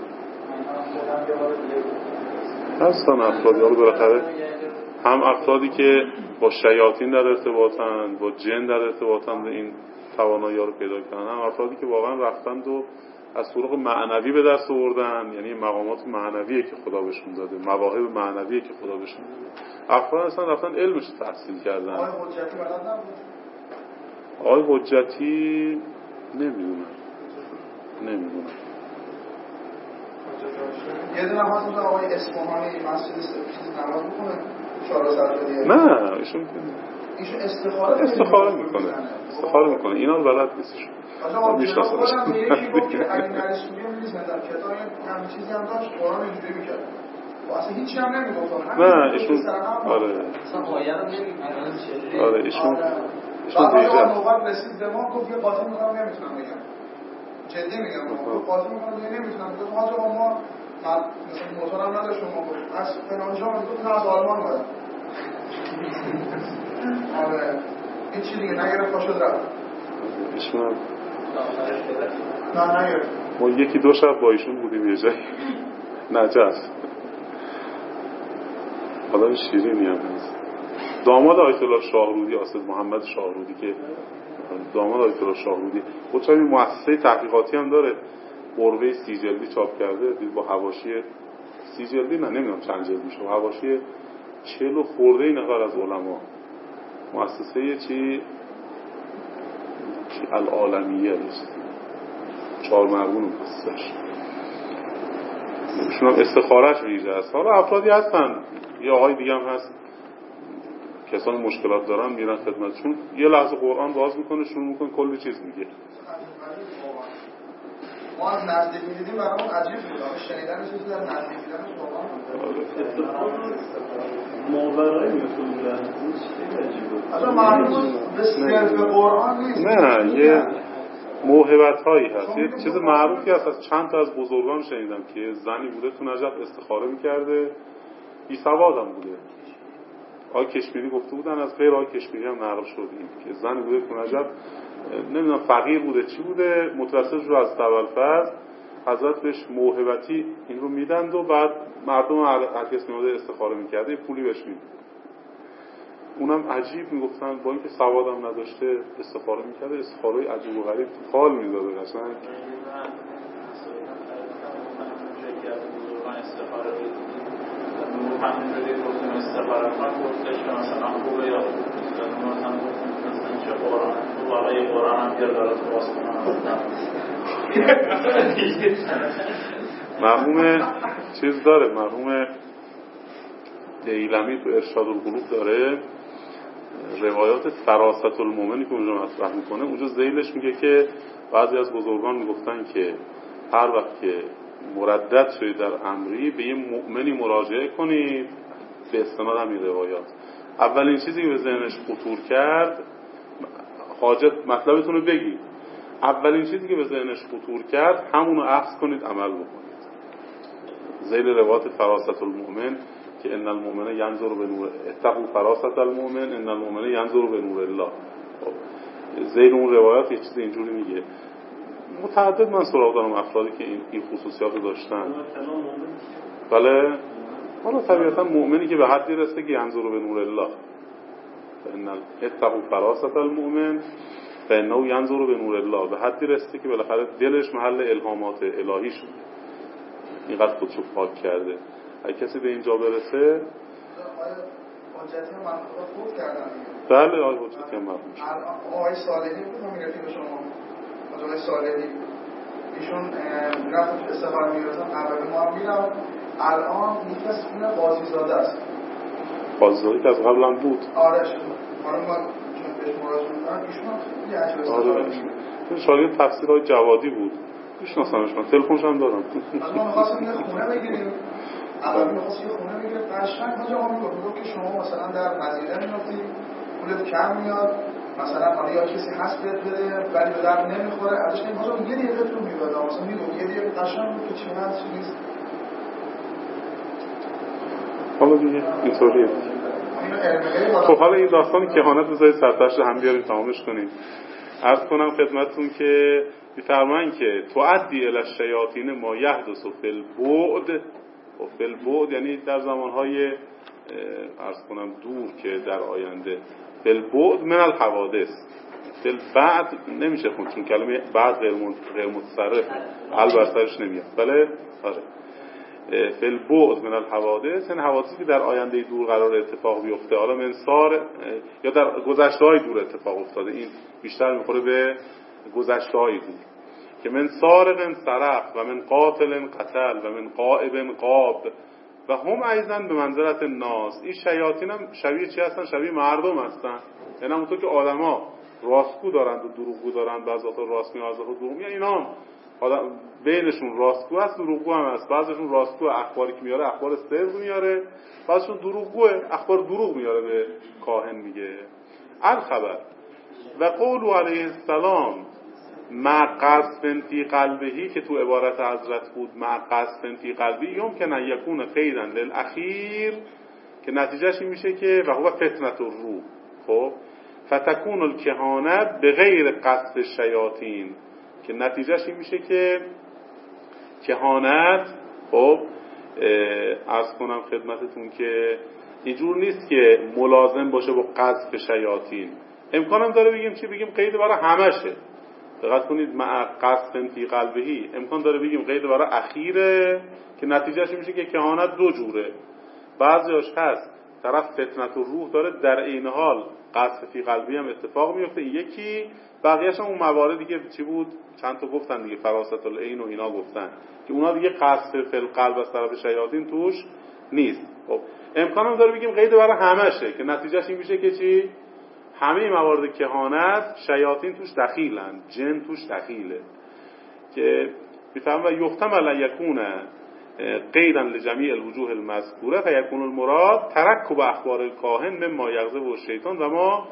هستن افرادی ها رو بالاخره، هم افرادی که با شیاطین در ارتباطن، با جن در ارتباطن به این توانایی ها رو پیدا کردن، هم افرادی که واقعا رفتند و از طرق معنوی به دست آوردن، یعنی مقامات معنویه که خدا بهشون داده، مواهب معنویه که خدا بهشون داده. افراد اصلا رفتن علمش تحصیل کردن.
آقای حجتی بلد نبود؟
آقای حجتی نمیدونم نمیدونم
یه دونه هم هست آقای اصفهانی مسجد چیز نماز میکنه چهار ساعت دیگه.
نه ایشون
ایشون استخاره
استخاره میکنه استخاره میکنه اینا رو بلد نیستش.
آقا میشناسم خودم یکی گفت که اگه نرسیدی می‌ریز مثلا کتاب همین چیزی هم داشت قرآن اینجوری میکرد و اصلا هیچی هم نمیگفت.
نه ایشون آره
اصلا پایه رو نمیگن.
آره ایشون ایشون
بعد
دیگه
نوبت رسید به ما گفت یه قاطی میکنم نمیتونم بگم، جدی میگم گفت قاطی میکنم دیگه نمیتونم. گفت حاجا ما مثلا موتور هم نداشتم، ما گفت از فلان جا میگفت نه از آلمان اومدم. آره هیچی دیگه نگرفت پاشد رفت.
ایشون
نه نگرفت.
ما یکی دو شب با ایشون بودیم یه جایی نجف. آدم شیرینی هم هست. داماد آیت الله شاهرودی، آصف محمد شاهرودی که داماد آیت الله شاهرودی خودش این مؤسسه تحقیقاتی هم داره، قربه سی جلدی چاپ کرده، دید با حواشی سی جلدی نه نمیدونم چند جلد میشه، حواشی چهل و خورده ای نفر از علما، مؤسسه چی چی العالمیه است، چهار مرگون مؤسسش. ایشون هم استخارهش ویژه است. حالا افرادی هستن، یه آقای دیگه هم هست کسان مشکلات دارن میرن خدمتشون، یه لحظه قرآن باز میکنه شروع میکنه کلی چیز میگه.
ما از نزدیک میدیدیم برامون عجیب بود، آخه شنیدن چیزی در نزدیک دیدنش واقعا
ماورای میتونن خیلی عجیب بود.
اصلا معلوم به صرف قرآن نیست.
نه یه موهبت هایی هست. یه چیز معروفی هست از چند تا از بزرگان شنیدم که زنی بوده تو نجف استخاره میکرده، بی سواد هم بوده. آقای کشمیری گفته بودن، از غیر آقای کشمیری هم نقل شد این که زنی بوده تو نجف، نمیدونم فقیر بوده چی بوده، متوسط رو از اولفاز حضرت بهش موهبتی این رو میدند و بعد مردم هر کس میومده استخاره میکرده پولی بهش میدن. اونم عجیب میگفتن با اینکه سوادم نداشته استخاره میکرده، استخاره‌ای عجیب و غریب تو حال میداده قشنگ.
همینجوری گفتیم استخاره کنم گفتش که مثلا خوبه یا مثلا گفتیم مثلا چه قرآن تو واقعی قرآن هم بیار برات باز کنم.
مرحوم چیز داره، مرحوم دیلمی تو ارشاد القلوب داره روایات فراست المومنی که اونجا مطرح میکنه، اونجا ذیلش میگه که بعضی از بزرگان میگفتن که هر وقت که مردد شدید در امری به یه مؤمنی مراجعه کنید، به استناد همین روایات اولین چیزی که به ذهنش خطور کرد، حاجت مطلبتون رو بگید، اولین چیزی که به ذهنش خطور کرد همونو اخذ کنید، عمل بکنید. ذیل روایت فراست المؤمن که ان المؤمن ینظر به نور، اتقوا فراست المؤمن ان المؤمن ینظر به نور الله. ذیل اون روایت یه چیز اینجوری میگه. متعدد من سراغ دارم افرادی که این این خصوصیات رو داشتن. بله، حالا طبیعتا مؤمنی که به حدی رسته که ینظر به نور الله، ان اتقوا فراست المؤمن فانه ینظر به نور الله، به حدی رسته که بالاخره دلش محل الهامات الهی شده، اینقدر خودشو پاک کرده. اگه کسی به اینجا برسه،
حجتی هم مرحوم فوت کردن.
بله آقای حجتی هم مرحوم شد.
آقای صالحی بود ما میرفتیم به شما، آقای صالحی ایشون رفتم استفاده میگرفتم، اولی ما هم میرم. الان یکی از فیلم قاضیزاده است.
قاضیزاده که از قبل هم بود.
آره شد. حالا ما چون بهش مراجعه میکنم ایشون هم خیلی عجب استفاده میشه.
شاگرد تفسیرهای جوادی بود. میشناسمش، من تلفنش هم دارم.
از ما می‌خواستیم یه خونه بگیریم. اول می‌خواستیم یه خونه بگیریم. قشنگ حاجی آقا میگفت که شما مثلا در مزیده می‌افتید، پولت کم میاد، مثلا حالا یا کسی هست بهت بده ولی به درد نمیخوره. ازش نمی‌خواستم یه دقیقه تو میداد. مثلا میگفت یه دقیقه قشنگ بود که چقدر چیز.
حالا دیگه اینطوریه. خب حالا این داستان کهانت بذارید سرتاش هم بیاریم تمامش کنیم. عرض کنم خدمتتون که می‌فرمایند که تعدی الی الشیاطین ما یحدث فی البعد، و فی البعد یعنی در زمانهای عرض کنم دور که در آینده، فی البعد من الحوادث، فی البعد نمیشه خوند چون کلمه بعد غیر متصرف حل بر سرش نمیاد. بله آره، فی البعد من الحوادث یعنی حوادثی که در آینده دور قرار اتفاق بیفته، حالا منصار یا در گذشته‌های دور اتفاق افتاده، این بیشتر میخوره به گذشته‌های دور که من سارق سرق و من قاتل قتل و من غائب غاب و هم ایضا به منزلت الناس. این شیاطین هم شبیه چی هستن؟ شبیه مردم هستن. یعنی همونطور که آدما راستگو دارند و دروغگو دارند، بعضی وقتا راست میگن بعضی وقتا دروغ میگن، اینا هم آدم بینشون راستگو هست دروغگو هم هست. بعضیشون راستگو اخباری که میاره اخبار صدق میاره، بعضیشون دروغگوه اخبار دروغ میاره به کاهن میگه. الخبر و قول علیه السلام مع قصف فی قلبهی که تو عبارت حضرت بود، مع قصف فی قلبی یمکن ان یکون قیدا للاخیر که نتیجهش این میشه که و هو فتنة الروح. خب فتکون الکهانه به غیر قصد الشیاطین که نتیجهش این میشه که کهانت، خب عرض کنم خدمتتون که اینجور نیست که ملازم باشه با قذف شیاطین. امکانم داره بگیم چی؟ بگیم قید برای همشه. دقت کنید مع قصد فی قلبهی، امکان داره بگیم قید برای اخیره که نتیجهش میشه که کهانت دو جوره. بعضیاش هست طرف فتنة الروح داره، در این حال قصد فی قلبی هم اتفاق میفته یکی، بقیه‌اش هم اون مواردی که چی بود چند تا گفتن دیگه، فراست العین و اینا گفتن که اونا دیگه قصد فی القلب از طرف شیاطین توش نیست. خب امکانم داره بگیم قید برای همشه که نتیجهش این میشه که چی؟ همه موارد کهانت شیاطین توش دخیلن، جن توش دخیله که میفهم و یحتمل ان یکون قیدا لجمیع الوجوه المذکوره فیکون المراد ترکب اخبار الکاهن مما یغضب الشیطان و ما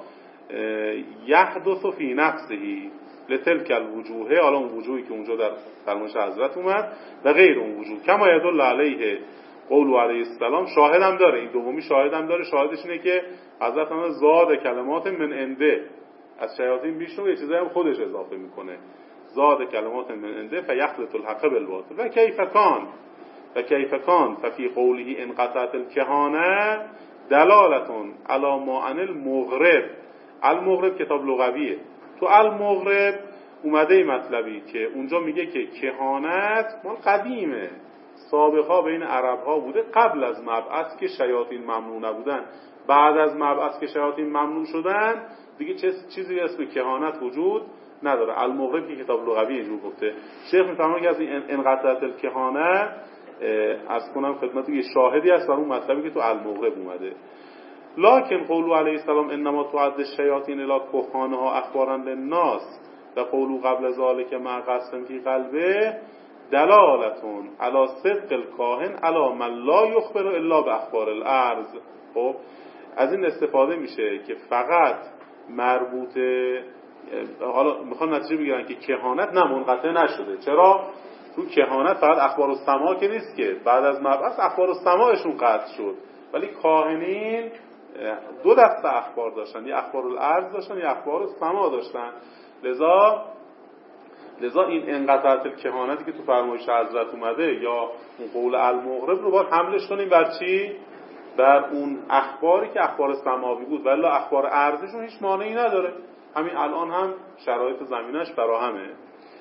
یحدث فی نفسه لتلک الوجوه، حالا اون وجوهی که اونجا در فرمایش حضرت اومد و غیر اون وجوه کما یدل علیه قول علیه السلام. شاهد هم داره، این دومی شاهد هم داره، شاهدش اینه که حضرت هم زاد کلمات من انده، از شیاطین بیشتر یه چیزایی هم خودش اضافه میکنه، زاد کلمات من انده فیخلط الحق بالباطل و کیف کان و کیف کان ففی قوله انقطعت الکهانه دلالتون علی ما عن المغرب. المغرب کتاب لغویه، تو المغرب اومده ای مطلبی که اونجا میگه که کهانت مال قدیمه، سابقا بین عرب ها بوده قبل از مبعث که شیاطین ممنوع نبودن، بعد از مبعث که شیاطین ممنوع شدن دیگه چیزی اسم کهانت وجود نداره. المغرب که کتاب لغوی اینجور گفته. شیخ میفرماید که از این انقطعت الکهانه از کنم خدمت یه شاهدی است بر اون مطلبی که تو المغرب اومده. لکن قولو علیه السلام انما تعد الشیاطین الی کهانها اخبارا للناس و قولو قبل ذلک مع قصد فی قلبه دلالتون علی صدق الکاهن علی من لا یخبر الا باخبار الارض. خب از این استفاده میشه که فقط مربوط، حالا میخوان نتیجه بگیرن که کهانت نه منقطع نشده. چرا؟ تو کهانت فقط اخبار السما که نیست که بعد از مبعث اخبار السماعشون قطع شد، ولی کاهنین دو دسته اخبار داشتن، یه اخبار الارض داشتن یه اخبار السما داشتن. لذا لذا این انقطاعات الکهانتی که تو فرمایش حضرت اومده یا اون قول المغرب رو باید حملش کنیم بر چی؟ بر اون اخباری که اخبار سماوی بود، ولی اخبار ارضیشون هیچ مانعی نداره. همین الان هم شرایط زمینش فراهمه.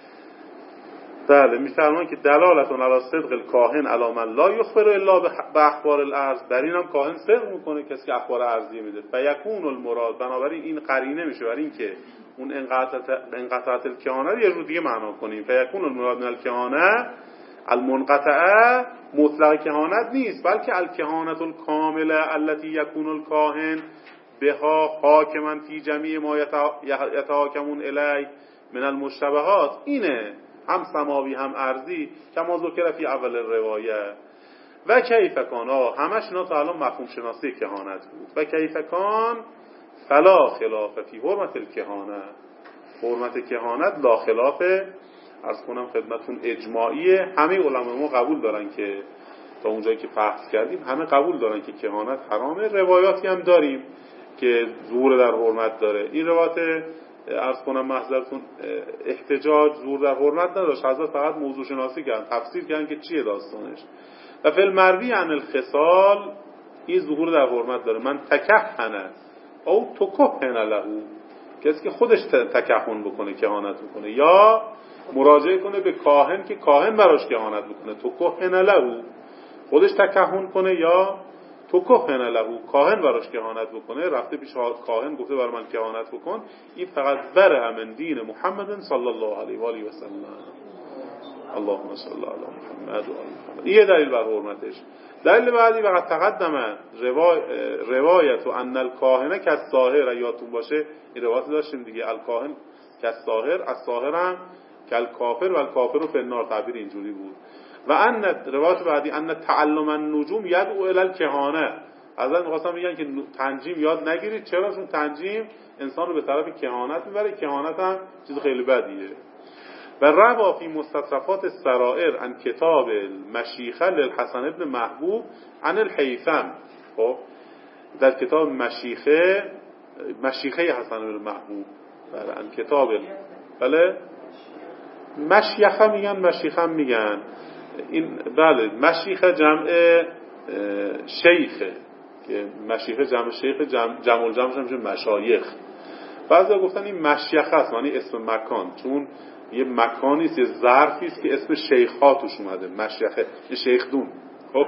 بله، میفرمان که دلالتون علی صدق الکاهن علی من لا یخبر الا به اخبار الارض، در این هم کاهن صدق میکنه کسی که اخبار ارضی میده. فیکون المراد، بنابراین این قرینه میشه برای این که اون انقطاعات الکهانه یه جور دیگه معنا کنیم. فیکون المراد من الکهانه المنقطعه مطلق کهانت نیست، بلکه الکهانت الکامله التي یکون الکاهن بها حاکما فی جمیع ما یتحاکمون الی من المشتبهات. اینه هم سماوی هم ارضی کما ذکر فی اول روایه. و کیف کان، همش اینا تا الان مفهوم شناسی کهانت بود. و کیف کان فلا خلاف فی حرمت الکهانه، حرمت کهانت لا خلاف، عرض کنم خدمتون اجماعیه. همه علما ما قبول دارن که تا اونجایی که فحص کردیم همه قبول دارن که کهانت حرامه. روایاتی هم داریم که زور در حرمت داره. این روایت عرض کنم محضرتون احتجاج زور در حرمت نداشت، حضرت فقط موضوع شناسی کردن، تفسیر کردن که چیه داستانش. و فی المروی عن الخصال این ظهور در حرمت داره. من تکهنه او تکهن له، کسی که خودش تکهن بکنه کهانت بکنه، یا مراجعه کنه به کاهن که کاهن براش کهانت بکنه، تکهن له، خودش تکهن کنه یا تکهن له، کاهن براش کهانت بکنه، رفته پیش کاهن گفته برای من کهانت بکن. این فقط بره من دین محمد صلی الله علیه و آله و سلم. اللهم صل علی محمد و آل محمد. این دلیل بر حرمتش. دلیل بعدی وقت تقدم روای روایت و ان الکاهن کالساحر، یادتون باشه این روایت داشتیم دیگه، الکاهن کالساحر، الساحر هم کالکافر و الکافر فی النار، تعبیر اینجوری بود. و ان روایت بعدی ان تعلم النجوم یدعو الی الکهانه، اصلا می‌خواستم بگن که تنجیم یاد نگیرید. چرا؟ چون تنجیم انسان رو به طرف کهانت میبره، کهانت هم چیز خیلی بدیه. و روا فی مستطرفات السرائر عن کتاب المشیخه للحسن ابن محبوب عن الحیثم. خب در کتاب مشیخه، مشیخه حسن ابن محبوب، بله، عن کتاب، بله مشیخه میگن، مشیخه میگن این، بله مشیخه جمع شیخه، که مشیخه جمع شیخ، جمع جمع الجمعش میشه مشایخ. بعضیا گفتن این مشیخه است، معنی اسم مکان، چون یه مکانی است، یه ظرفی است که اسم شیخ ها توش اومده، مشیخه، یه شیخ دون. خب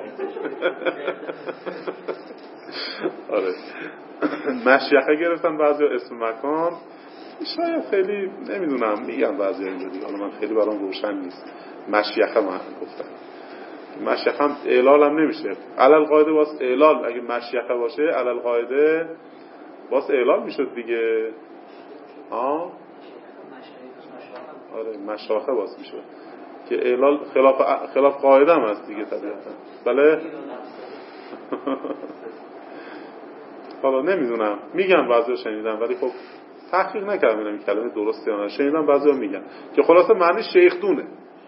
آره مشیخه گرفتن بعضیا اسم مکان، شاید خیلی نمیدونم میگم بعضیا اینجوری، حالا من خیلی برام روشن نیست. مشیخه من گفتن، مشیخه هم اعلال هم نمیشه، علل قاعده باز اعلال، اگه مشیخه باشه علل قاعده باز اعلال میشد دیگه. آه آره مشاخه باز میشد که اعلال خلاف خلاف قاعده هم هست دیگه طبیعتا. بله حالا نمیدونم، میگم بعضیا شنیدم ولی خب تحقیق نکردم این کلمه درسته یا نه، شنیدم بعضیا میگن که خلاصه معنی شیخ دونه.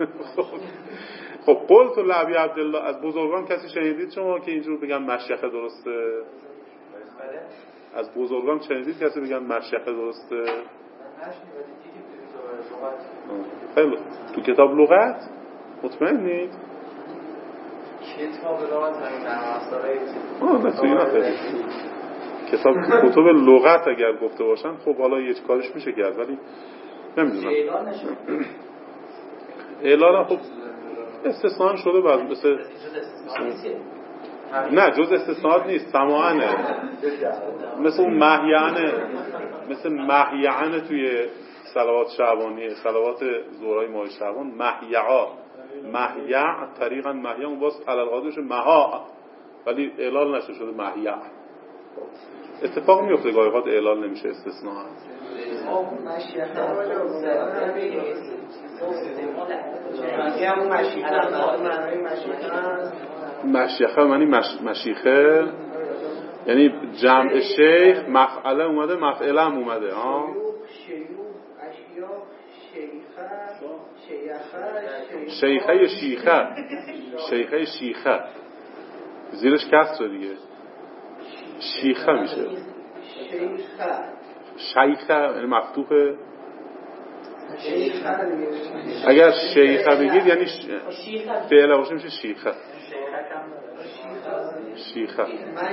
خب قلت لعبی عبدالله، از بزرگان کسی شنیدید شما که اینجور بگن مشیخه درسته؟ از بزرگان شنیدید کسی بگن مشیخه درسته؟ خیلی تو کتاب لغت مطمئنید؟
کتاب لغت همین نرم‌افزارهای
آه نه توی نخیلی کتاب کتاب لغت اگر گفته باشن خب حالا یه کارش میشه کرد، ولی نمیدونم.
اعلان نشد،
اعلان خب استثناء شده بعد مثل نه جز استثناءات نیست، سماعنه، مثل اون محیعنه، مثل محیعنه توی صلوات شعبانیه، صلوات ظهرهای ماه شعبان، محیعا، محیع طریقا محیع، اون باز علل قاعدهش مها، ولی اعلال نشه شده محیع. اتفاق میفته گاهی اوقات اعلال نمیشه، استثناء هست. مشیخه معنی مش... مشیخه یعنی جمع شیخ مفعله اومده مفعله هم اومده ها شیخه یا شیخه شیخه شیخه زیرش کسره دیگه شیخه میشه شیخه یعنی مفتوحه اگر شیخه بگید یعنی فعله باشه میشه شیخه شیخه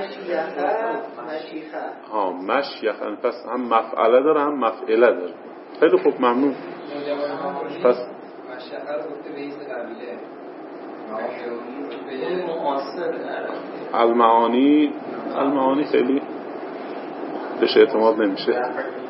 ها مشیخه پس هم مفعله داره هم مفعله داره خیلی خوب ممنون پس
مشیخه رو گفته رئیس قبیله
المعانی المعانی خیلی بهش اعتماد نمیشه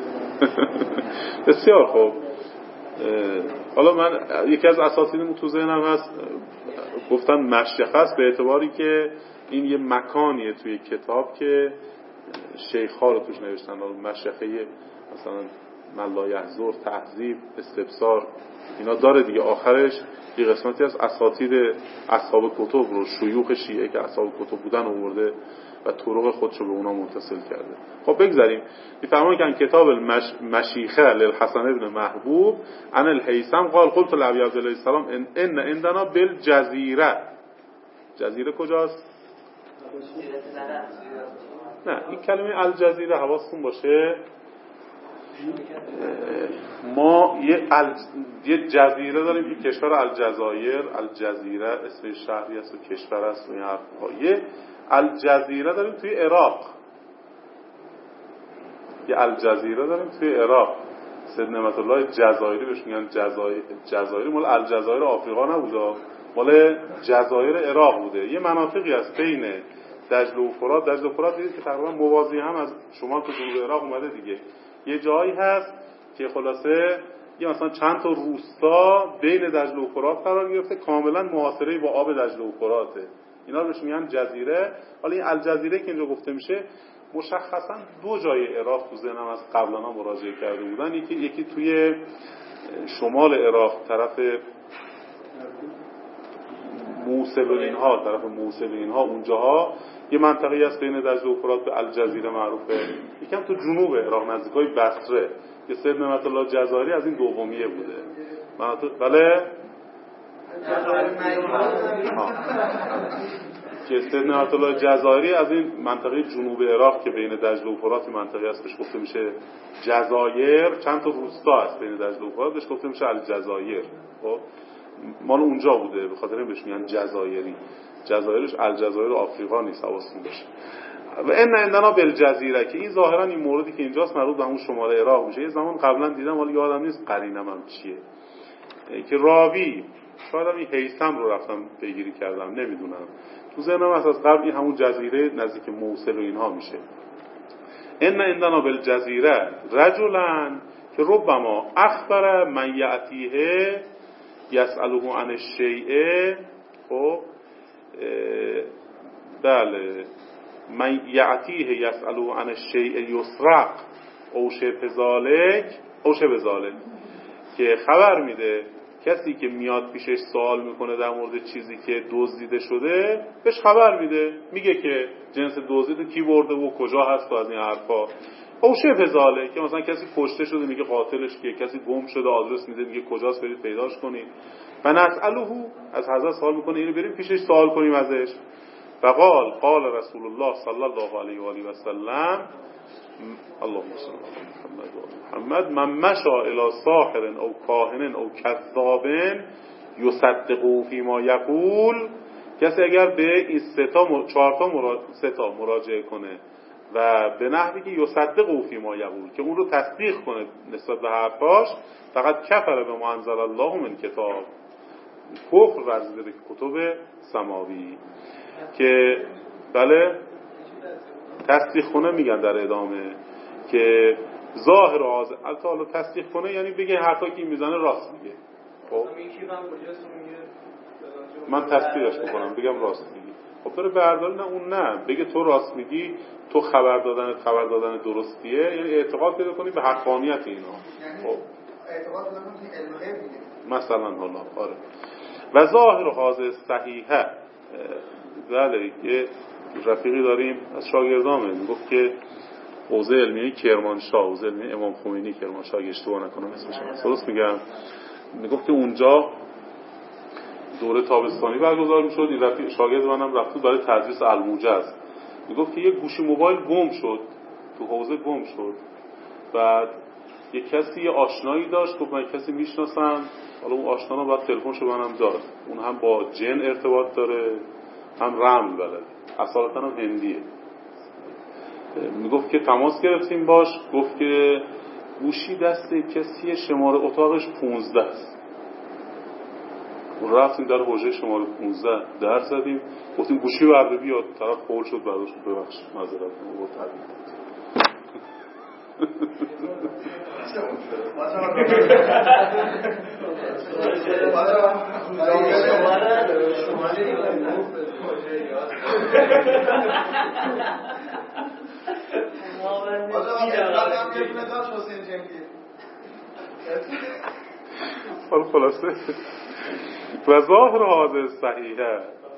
بسیار خوب حالا من یکی از اساتیدمون تو ذهنم هست گفتن مشیخه است به اعتباری که این یه مکانیه توی کتاب که شیخ‌ها رو توش نوشتن مشیخه مثلا من لا یحضر تهذیب استبصار اینا داره دیگه آخرش یه قسمتی از اساتید اصحاب کتب رو شیوخ شیعه که اصحاب کتب بودن آورده و طرق خودشو به اونا متصل کرده. خب بگذاریم میفهمون که کتاب المشیخه للحسن ابن محبوب عن الهیثم قال قلت لابی عبدالله السلام ان ان عندنا بالجزیره. جزیره کجاست؟ نه این کلمه الجزیره حواستون باشه ما یه, ال... یه جزیره داریم که کشور الجزایر الجزیره اسم شهری است و کشور است و این حرفها. یه الجزیره داریم توی عراق یه الجزیره داریم توی عراق سید نعمت الله جزایری بهش میگن جزایر جزایری مال الجزایر آفریقا نبوده مال جزایر عراق بوده. یه مناطقی است بین دجله و فرات دجله و فرات دیدید که تقریبا موازی هم از شمال تا جنوب عراق اومده دیگه. یه جایی هست که خلاصه یه مثلا چند تا روستا بین دجله و فرات قرار گرفته کاملا محاصره با آب دجله و فراته. اینا رو بهش میگن جزیره. حالا این الجزیره که اینجا گفته میشه مشخصا دو جای عراق تو ذهنم از قبلا مراجعه کرده بودن. یکی یکی توی شمال عراق طرف موصل و اینها طرف موصل و اینها اونجاها یه منطقه‌ای هست بین دجله و فرات به الجزیره معروفه. یکم تو جنوب عراق نزدیکای بصره که سید نعمت الله جزایری از این دومیه بوده. مناطق بله که سید نعمت الله جزایری از این منطقه جنوب عراق که بین دجله و فرات منطقه است بهش گفته میشه جزایر. چند تا روستا هست بین دجله و فرات بهش گفته میشه الجزایر. خب مال اونجا بوده به خاطر این بهش میگن جزایری. جزایرش الجزایر آفریقا نیست حواستون باشه. و ان عندنا بالجزیره که این ظاهرا این موردی که اینجاست مربوط به اون شمال عراق میشه. یه زمان قبلا دیدم ولی یادم نیست قرینم هم چیه که راوی شاید این هیثم رو رفتم پیگیری کردم نمیدونم تو ذهنم هست از قبل این همون جزیره نزدیک موصل و اینها میشه. ان عندنا بالجزیره رجلا که ربما اخبر من یاتیه یسأله عن الشیء. خب بله من یعتیه یسأله عن الشیء یسرق او شبه ذالک او شبه ذالک که خبر میده کسی که میاد پیشش سوال میکنه در مورد چیزی که دزدیده شده بهش خبر میده میگه که جنس دزدیده کی برده و کجا هست و از این حرفا. او شبه ذالک که مثلا کسی کشته شده میگه قاتلش کیه کسی گم شده آدرس میده میگه کجاست برید پیداش کنید. فنسأله از حضرت سوال میکنه اینو بریم پیشش سوال کنیم ازش. فقال قال رسول الله صلی الله علیه و آله و سلم اللهم صل علی محمد و محمد من مشى الی ساحر او کاهن او کذاب یصدقه فيما یقول. کسی اگر به این سه تا چهار تا مرا... سه تا مراجعه کنه و به نحوی که یصدقه فيما یقول که اون رو تصدیق کنه نسبت به حرفاش فقط کفر به ما انزل الله من کتاب کفر ورزیده به کتب سماوی. که بله تصدیق کنه میگن در ادامه که ظاهر و حاضر البته حالا تصدیق کنه یعنی بگه حرفایی که میزنه راست میگه. خب من تصدیقش بکنم بگم راست میگی خب داره برداری نه اون نه بگه تو راست میگی تو خبر دادن خبر دادن درستیه یعنی اعتقاد پیدا کنی به حقانیت اینا. خب
اعتقاد پیدا کنی که علم غیب میگه
مثلا حالا آره و ظاهر و حاضر صحیحه بله که رفیقی داریم از شاگردامه، میگفت که حوزه علمی کرمانشاه، حوزه علمی امام خمینی کرمانشاه، اگه اشتباه نکنم اسمش درست میگم، میگفت که اونجا دوره تابستانی برگزار میشد. این رفیق شاگرد منم رفت برای تدریس الموجز، میگفت که یه گوشی موبایل گم شد تو حوزه، گم شد. بعد یه کسی یه آشنایی داشت، گفت من کسی میشناسم، حالا اون آشنا بعد تلفنشو منم داد، اون هم با جن ارتباط داره هم رمل بلده، اصالتا هم هندیه. میگفت که تماس گرفتیم باش، گفت که گوشی دست کسی شماره اتاقش پونزده است. رفتیم در حوزه شماره پونزده در زدیم، گفتیم گوشی برده بیاد، طرف قول شد بعدش ببخشید معذرت میخوام با تبریک. حالا خلاصه و ظاهر حاضر صحیحه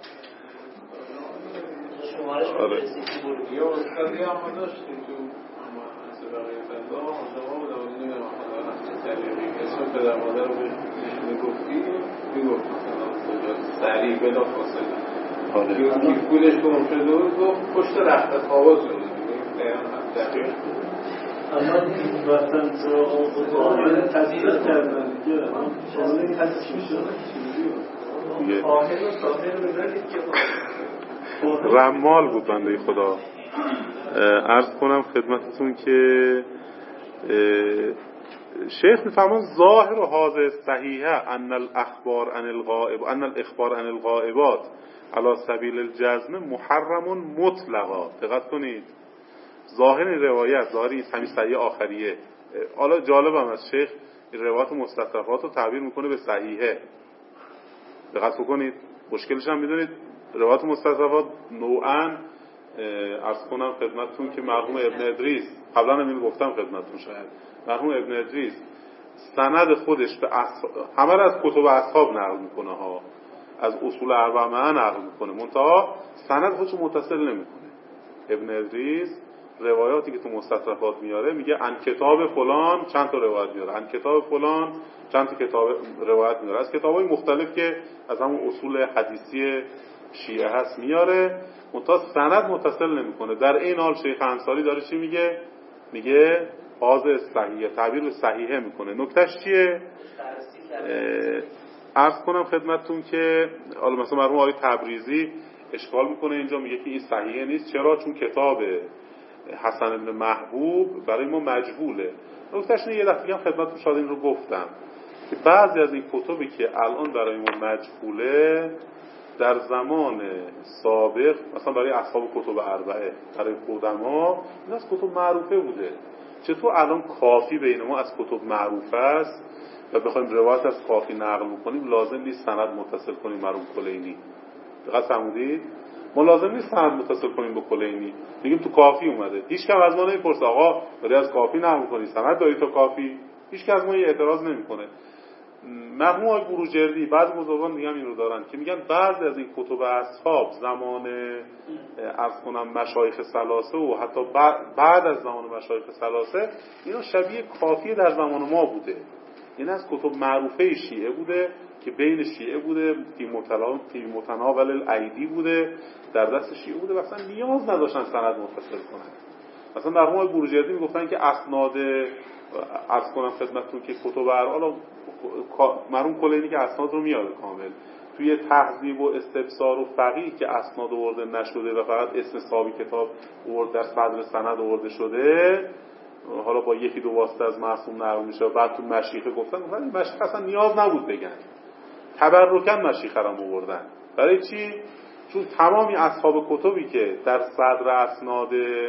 آره یا استادی هم داشتیم تو اما از برای فضا آموزه بود و نمیدونم چه طریقی اسم پدر مادر رو میگفتی میگفت مثلا سریع بلا فاصله آره که پولش گم شده بود گفت پشت رخت خوابا زده دقیق
اما وقتا تو آمده تصدیق کردن دیگه شامل این تصدیق شده دیگه آهل و ساهل رو بذارید که
رمال بود بنده خدا. عرض کنم خدمتتون که شیخ میفرمان ظاهر و حاضر صحیحه ان الاخبار عن الغائب ان الاخبار عن الغائبات علی سبیل الجزم محرم مطلقا. دقت کنید، ظاهر روایت، ظاهر این همین صحیح آخریه. حالا جالبم از شیخ روایت مستطرفات رو تعبیر میکنه به صحیحه. دقت بکنید، مشکلش هم میدونید روایت مستطرفات نوعاً عرض کنم خدمتتون که مرحوم ابن ادریس، قبلا هم اینو گفتم خدمتتون، شاید مرحوم ابن ادریس سند خودش به اصحاب، همه را از کتب اصحاب نقل میکنه ها، از اصول اربعه نقل میکنه، منتها سند خودش متصل نمیکنه. ابن ادریس روایاتی که تو مستطرفات میاره میگه ان کتاب فلان چند تا روایت میاره، ان کتاب فلان چند تا کتاب روایت میاره، از کتابای مختلف که از همون اصول حدیثی شیعه هست میاره، منتها سند متصل نمیکنه. در این حال شیخ انصاری داره چی میگه؟ میگه حاضر صحیحه، تعبیر به صحیحه میکنه. نکتهش چیه؟ عرض کنم خدمتتون که حالا مثلا مرحوم آقای تبریزی اشکال میکنه اینجا، میگه که این صحیحه نیست. چرا؟ چون کتاب حسن بن محبوب برای ما مجهوله. نکتهش اینه، یه دفعه هم خدمتتون شاید این رو گفتم که بعضی از این کتبی که الان برای ما مجهوله در زمان سابق، مثلا برای اصحاب کتب اربعه، برای قدما، این از کتب معروفه بوده. چطور الان کافی بین ما از کتب معروفه است و بخوایم روایت از کافی نقل بکنیم لازم نیست سند متصل کنیم مرحوم کلینی؟ دقیق فرمودید؟ ما لازم نیست سند متصل کنیم به کلینی، میگیم تو کافی اومده. هیچ کم از ما نمیپرسه آقا داری از کافی نقل کنی، سند داری تو کافی؟ هیچ کس از ما اعتراض نمیکنه. مرحوم آقای بروجردی بعضی بزرگان دیگه هم این رو دارن که میگن بعضی از این کتب اصحاب زمان عرض کنم مشایخ ثلاثه و حتی بعد از زمان مشایخ ثلاثه اینا شبیه کافی در زمان ما بوده. این از کتب معروفه شیعه بوده که بین شیعه بوده، فی متناول الایدی بوده، در دست شیعه بوده، مثلا نیاز نداشتن سند متصل کنن. مثلا مرحوم آقای بروجردی میگفتن که اسناد عرض کنم خدمتتون که کتب ارحال مرحوم کلینی که اسناد رو میاره کامل، توی تهذیب و استبصار و فقیه که اسناد آورده نشده و فقط اسم صاحب کتاب آورد در صدر سند آورده شده، حالا با یکی دو واسطه از معصوم نقل میشه. بعد تو مشیخه گفتن ولی مشیخه اصلا نیاز نبود بگن، تبرکاً مشیخه رو آوردن. برای چی؟ چون تمامی اصحاب کتبی که در صدر اسناد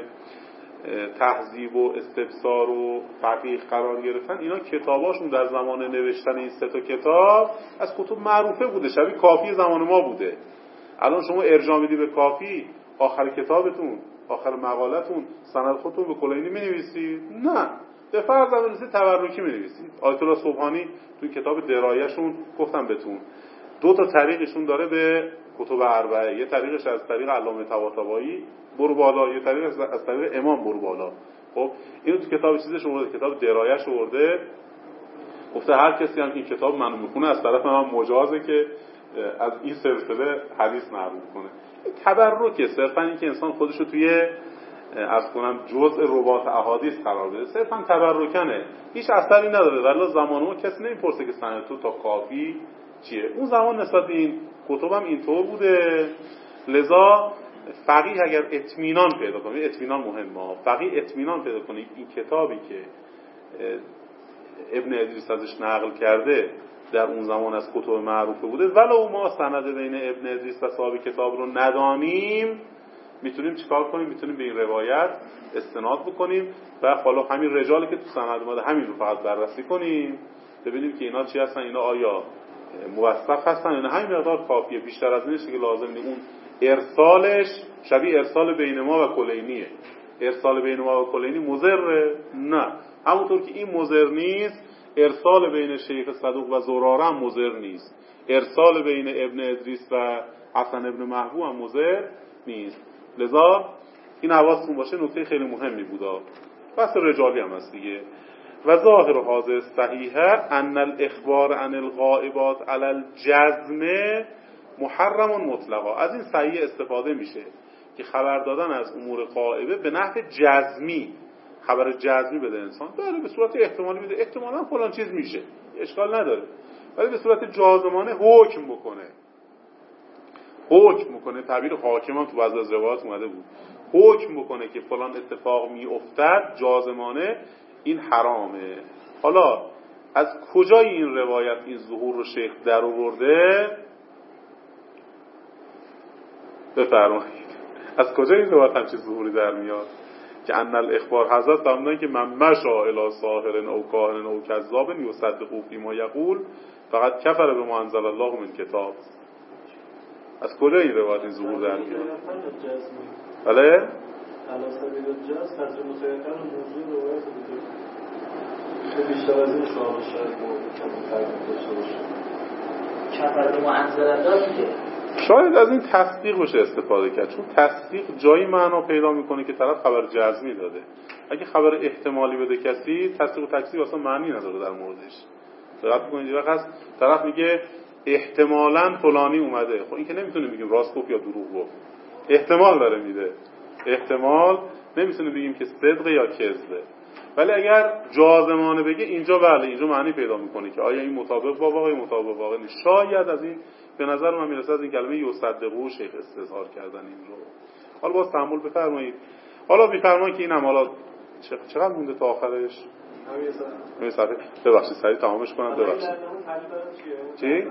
تهذیب و استبصار و فقیه قرار گرفتن، اینا کتاباشون در زمان نوشتن این سه تا کتاب از کتب معروفه بوده، شبیه کافی زمان ما بوده. الان شما ارجاع میدی به کافی، آخر کتابتون، آخر مقالتون سند خودتون به کلینی می‌نویسید؟ نه، به فرض اول تبرکی می‌نویسید. آیت الله سبحانی تو کتاب درایه‌شون گفتم بهتون دو تا طریقشون داره به کتب اربعه، یه طریقش از طریق علامه طباطبایی برو بالا، یه طریق از طریق امام برو بالا. خب اینو تو کتاب چیزش آورده، کتاب درایش آورده، گفته هر کسی هم که این کتاب منو میخونه از طرف من مجازه که از این سلسله حدیث نقل کنه. تبرکه، صرفا این که انسان خودش رو توی از کنم جزء رباط احادیث قرار بده، صرفا تبرکنه، هیچ اثری نداره. ولی زمان ما کسی نمیپرسه که سند تو تا کافی چیه. اون زمان نسبت به این کتبم اینطور بوده. لذا فقیه اگر اطمینان پیدا کنه، اطمینان مهمه، فقیه اطمینان پیدا کنه این کتابی که ابن ادریس ازش نقل کرده در اون زمان از کتب معروفه بوده، ولو ما سند بین ابن ادریس و صاحب کتاب رو ندانیم، میتونیم چیکار کنیم؟ میتونیم به این روایت استناد بکنیم و حالا همین رجالی که تو سند اومده همین رو فقط بررسی کنیم، ببینیم که اینا چی هستن، اینا آیا موثق هستن یا نه. همین مقدار کافیه، بیشتر از اینش که لازم نیست. اون ارسالش شبیه ارسال بین ما و کلینیه. ارسال بین ما و کلینی مضره؟ نه. همونطور که این مضر نیست، ارسال بین شیخ صدوق و زراره هم مضر نیست. ارسال بین ابن ادریس و حسن ابن محبوب هم مضر نیست. لذا این حواستون باشه، نکته خیلی مهمی بوده. بس رجالی هم هست دیگه. و ظاهر حاضر صحیحه ان الاخبار عن الغائبات علی الجزم محرم مطلقا. از این صحیح استفاده میشه که خبر دادن از امور غائبه به نحو جزمی، خبر جزمی بده انسان، بله به صورت احتمالی بده، احتمالاً فلان چیز میشه، اشکال نداره، ولی به صورت جازمانه حکم بکنه، حکم بکنه. تعبیر حاکم هم تو بعضی از روایات اومده بود، حکم بکنه که فلان اتفاق میافتد جازمانه، این حرامه. حالا از کجای این روایت این ظهور رو شیخ در آورده؟ بفرمایید از کجا این روایت همچین ظهوری در میاد که ان الاخبار حضرت فرمودن که من مشا الی ساحر او کاهن او کذاب یصدقوا فیما یقول فقط کفر بما انزل الله من کتاب. از کجا این روایت این ظهور در میاد؟ بله
علی سبیل الجاز ترجمه کردن موضوع روایت بوده که بیشتر از این شما شاید داشته باشه.
کفر بما انزل الله میگه
شاید از این تصدیق بشه استفاده کرد، چون تصدیق جایی معنا پیدا میکنه که طرف خبر جزمی داده. اگه خبر احتمالی بده کسی، تصدیق و تکذیب اصلا معنی نداره در موردش. دقت کنید، وقت طرف میگه احتمالاً فلانی اومده، خب این که نمیتونه بگیم راست گفت یا دروغ گفت، احتمال داره میده، احتمال نمیتونه بگیم که صدق یا کذبه. ولی اگر جازمانه بگه اینجا بله، اینجا معنی پیدا میکنه که آیا این مطابق با واقع مطابق با واقع نیست. شاید از این به نظر من میرسه از این کلمه یصدقوا شیخ استظهار کردن این رو. حالا باز تأمل بفرمایید. حالا میفرمایید که این هم حالا چقدر مونده تا آخرش؟ همین صفحه. ببخشید سریع تمامش کنم. ببخشید چی؟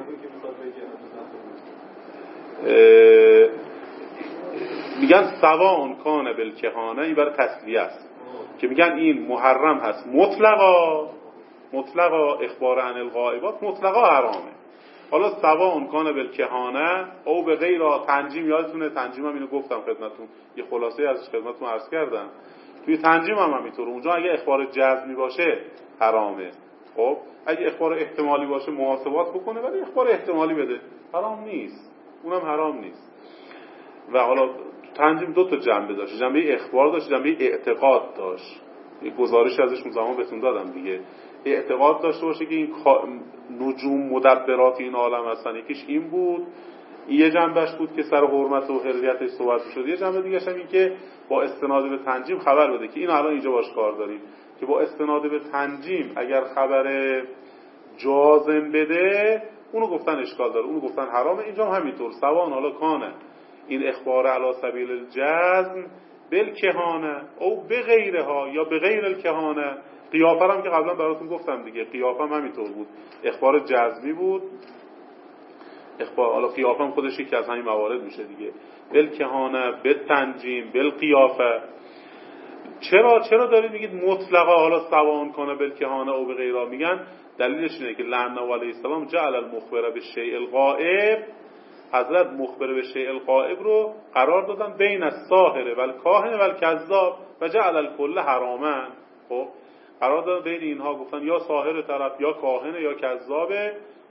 میگن سواء کان بالکهانه، این برای تسلیه است که میگن این محرم هست مطلقا، مطلقا اخبار عن الغائبات مطلقا حرامه. حالا سواء کان بالکهانه او به غیر تنجیم، یادتونه تنجیم هم اینو گفتم خدمتتون، یه خلاصه ازش خدمتتون عرض کردم. توی تنجیم هم همینطور، اونجا اگه اخبار جزمی باشه حرامه. خب اگه اخبار احتمالی باشه محاسبات بکنه، ولی اخبار احتمالی بده حرام نیست، اونم حرام نیست. و حالا تنجیم دو تا جنبه داشت، جنبه اخبار داشت، جنبه اعتقاد داشت. یه گزارش ازش اون زمان بهتون دادم دیگه. اعتقاد داشته باشه که این نجوم مدبرات این عالم هستن، یکیش این بود، یه جنبهش بود که سر حرمت و حریتش صحبت شد، یه جنبه دیگه‌ش هم این که با استناد به تنجیم خبر بده که این الان اینجا باش کار داریم، که با استناد به تنجیم اگر خبر جازم بده اونو گفتن اشکال داره، اونو گفتن حرامه. اینجا هم همینطور سوان حالا کانه این اخبار علی سبیل الجزم بالکهانه او بغیرها یا بغیر الکهانه. قیافه هم که قبلا براتون گفتم دیگه، قیافه هم همینطور بود، اخبار جزمی بود. اخبار حالا قیافه هم خودش یکی از همین موارد میشه دیگه، بالکهانه، بالتنجیم، بالقیافه. چرا چرا دارید میگید مطلقا حالا سواء کنه بالکهانه او بغیرها؟ میگن دلیلش اینه که لعنه علیه السلام جعل المخبر بالشیء الغائب، حضرت مخبر به شیء الغائب رو قرار دادن بین الساحر و الکاهن و الکذاب و جعل الکل حراما. خب قرار دادن بین اینها، گفتن یا ساحر طرف یا کاهن یا کذابه،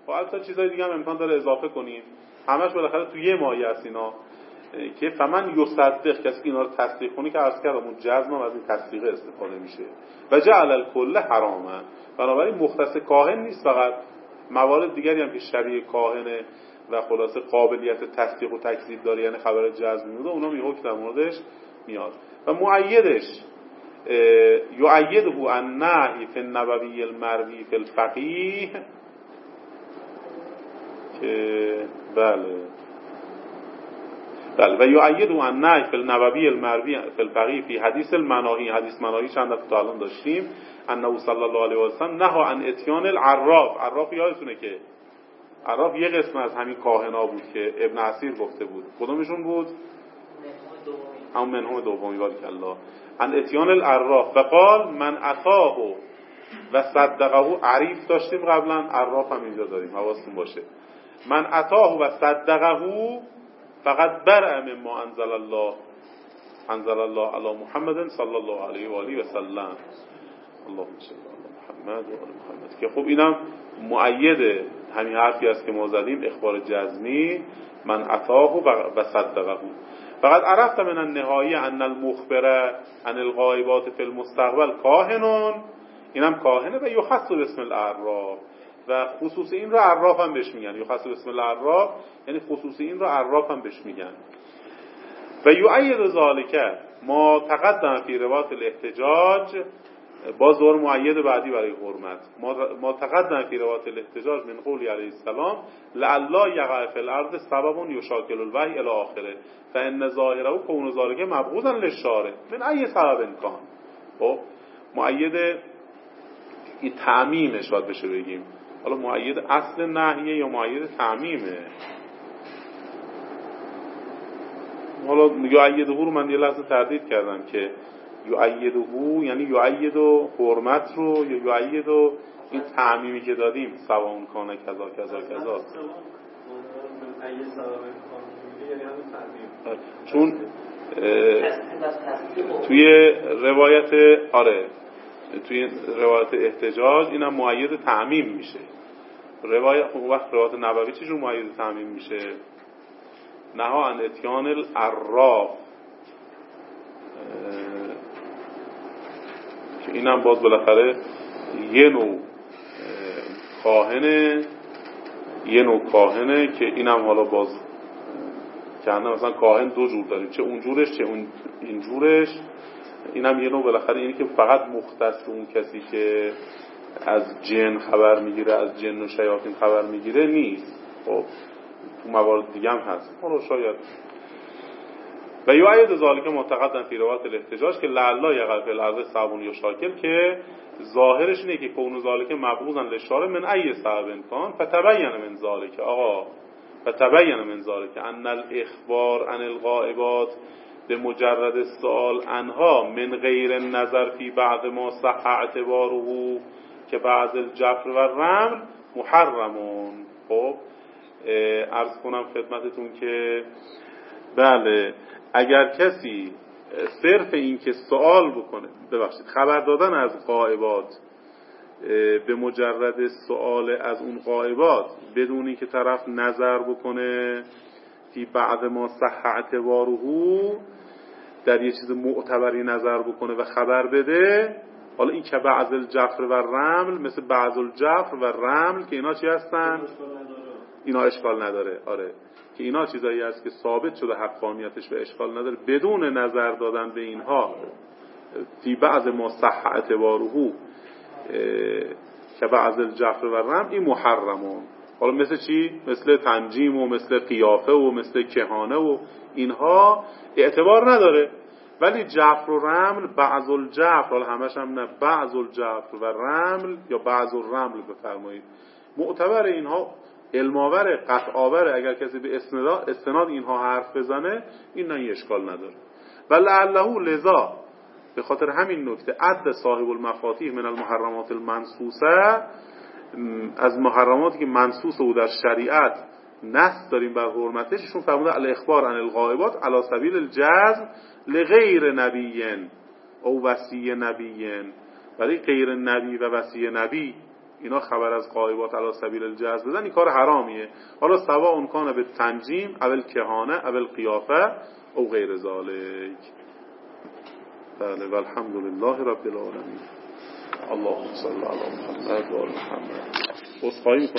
خب البته چیزای دیگه هم امکان داره اضافه کنیم، همش بالاخره تو یه مایه است اینا که فمن یصدق، کسی که اینا رو تصدیق کنه که عرض کردم اون جزم از این تصدیق استفاده میشه. و جعل الکل حراما، بنابراین مختص کاهن نیست فقط، موارد دیگری هم که شبیه کاهنه و خلاصه قابلیت تصدیق و تکذیب داره، یعنی خبر جزم میده، اونا می حکم در موردش میاد. و مؤیدش یؤیده النهی فی النبوی المروی فی الفقیه، که بله بله و یؤیده النهی فی النبوی المروی فی الفقیه فی حدیث المناهی. حدیث مناهی چند دفعه تا الان داشتیم. انه صلی الله علیه و سلم نهى عن اتیان العراف. عراف یادتونه که عراف یه قسم از همین کاهنا بود که ابن عسیر گفته بود. کدومشون بود؟ همون منهم دومی. بارک الله. عن اتیان العراف فقال من اتاه و صدقه. عریف داشتیم قبلا، عراف هم اینجا داریم، حواستون باشه. من اتاه و صدقه فقط برأ مما انزل الله انزل الله علی محمد صلی الله علیه و آله و سلم. اللهم صل علی محمد و آل محمد. که خب اینم مؤید همین حرفی است که ما زدیم، اخبار جزمی من اتاه و صدقه. فقط عرفت من النهایی ان المخبر عن الغایبات فی المستقبل کاهنون، اینم کاهنه و یخص باسم العراف، و خصوص این رو عراف هم بهش میگن. یخص باسم العراف یعنی خصوص این رو عراف هم بهش میگن. و یؤید ذالک ما تقدم فی روایت الاحتجاج، باز دور مؤید بعدی برای حرمت. ما تقدم فی روایت الاحتجاج من قولی علیه السلام لعلا یقع فی الارض سبب یشاکل الوحی الی آخره فان ظاهره کون ذالک مبغوضا للشارع من ای سبب امکان. خب مؤید این تعمیمش باید بشه بگیم. حالا مؤید اصل نهیه یا مؤید تعمیمه؟ حالا یؤیده رو من یه لحظه تردید کردم که یؤیده یعنی یؤید و حرمت رو، یا یؤید و این تعمیمی که دادیم سواون کانه کذا کذا کذا. چون توی روایت آره توی روایت احتجاج اینم مؤید تعمیم میشه. روایت وقت روایت نبوی چجور مؤید تعمیم میشه؟ نها عن اتیان العراف، که اینم باز بالاخره یه نوع کاهنه یه نوع کاهنه که اینم حالا باز که مثلا کاهن دو جور داریم، چه اونجورش چه اون اینجورش. اینم یه نوع بالاخره اینی که فقط مختص اون کسی که از جن خبر میگیره، از جن و شیاطین خبر میگیره نیست. خب تو موارد دیگه هم هست، حالا شاید. و یؤید ذالک متقدم فی روایت الاحتجاج که لعلا یقع فی الارض سبب یشاکل، که ظاهرش اینه که کون ذالک مبغوضا للشارع من ای سبب امکان فتبین من ذالک. آقا فتبین من ذالک ان الاخبار عن الغائبات به مجرد السؤال عنها من غیر النظر فی بعض ما صح اعتباره که بعض الجفر و الرمل محرمون. خب عرض کنم خدمتتون که بله، اگر کسی صرف این که سوال بکنه، ببخشید خبر دادن از غائبات به مجرد سوال از اون غائبات بدون اینکه طرف نظر بکنه فی بعض ما صح اعتباره، در یه چیز معتبری نظر بکنه و خبر بده، حالا این که بعض الجفر و رمل، مثل بعض الجفر و رمل که اینا چی هستن؟ اینا اشکال نداره. آره که اینا چیزایی هست که ثابت شده حقانیتش و اشکال نداره، بدون نظر دادن به اینها فی بعض ما صح اعتباره که بعض الجفر و رمل، این محرمون. حالا مثل چی؟ مثل تنجیم و مثل قیافه و مثل کهانه و اینها اعتبار نداره. ولی جفر و رمل، بعض الجفر، حالا همش هم نه، بعض الجفر و رمل یا بعض الرمل بفرمایید، معتبر. اینها علماوره، قطعاوره. اگر کسی به استناد اینها حرف بزنه این نه اشکال نداره. و لعله لذا، به خاطر همین نکته عد صاحب المفاتیح من المحرمات المنصوصه، از محرماتی که منصوص او در شریعت نص داریم بر حرمتش، ایشون فرموده الاخبار عن الغائبات علی سبیل الجزم لغیر نبی او وصی نبی، برای غیر نبی و وصی نبی. اینا خبر از غایبات علی سبیل الجهاز بدن، این کار حرامیه. حالا سوا اون کان به تنجیم اول کهانه اول قیافه او غیر ذالک. بله والحمد لله رب العالمین. اللهم صل علی محمد و آل محمد.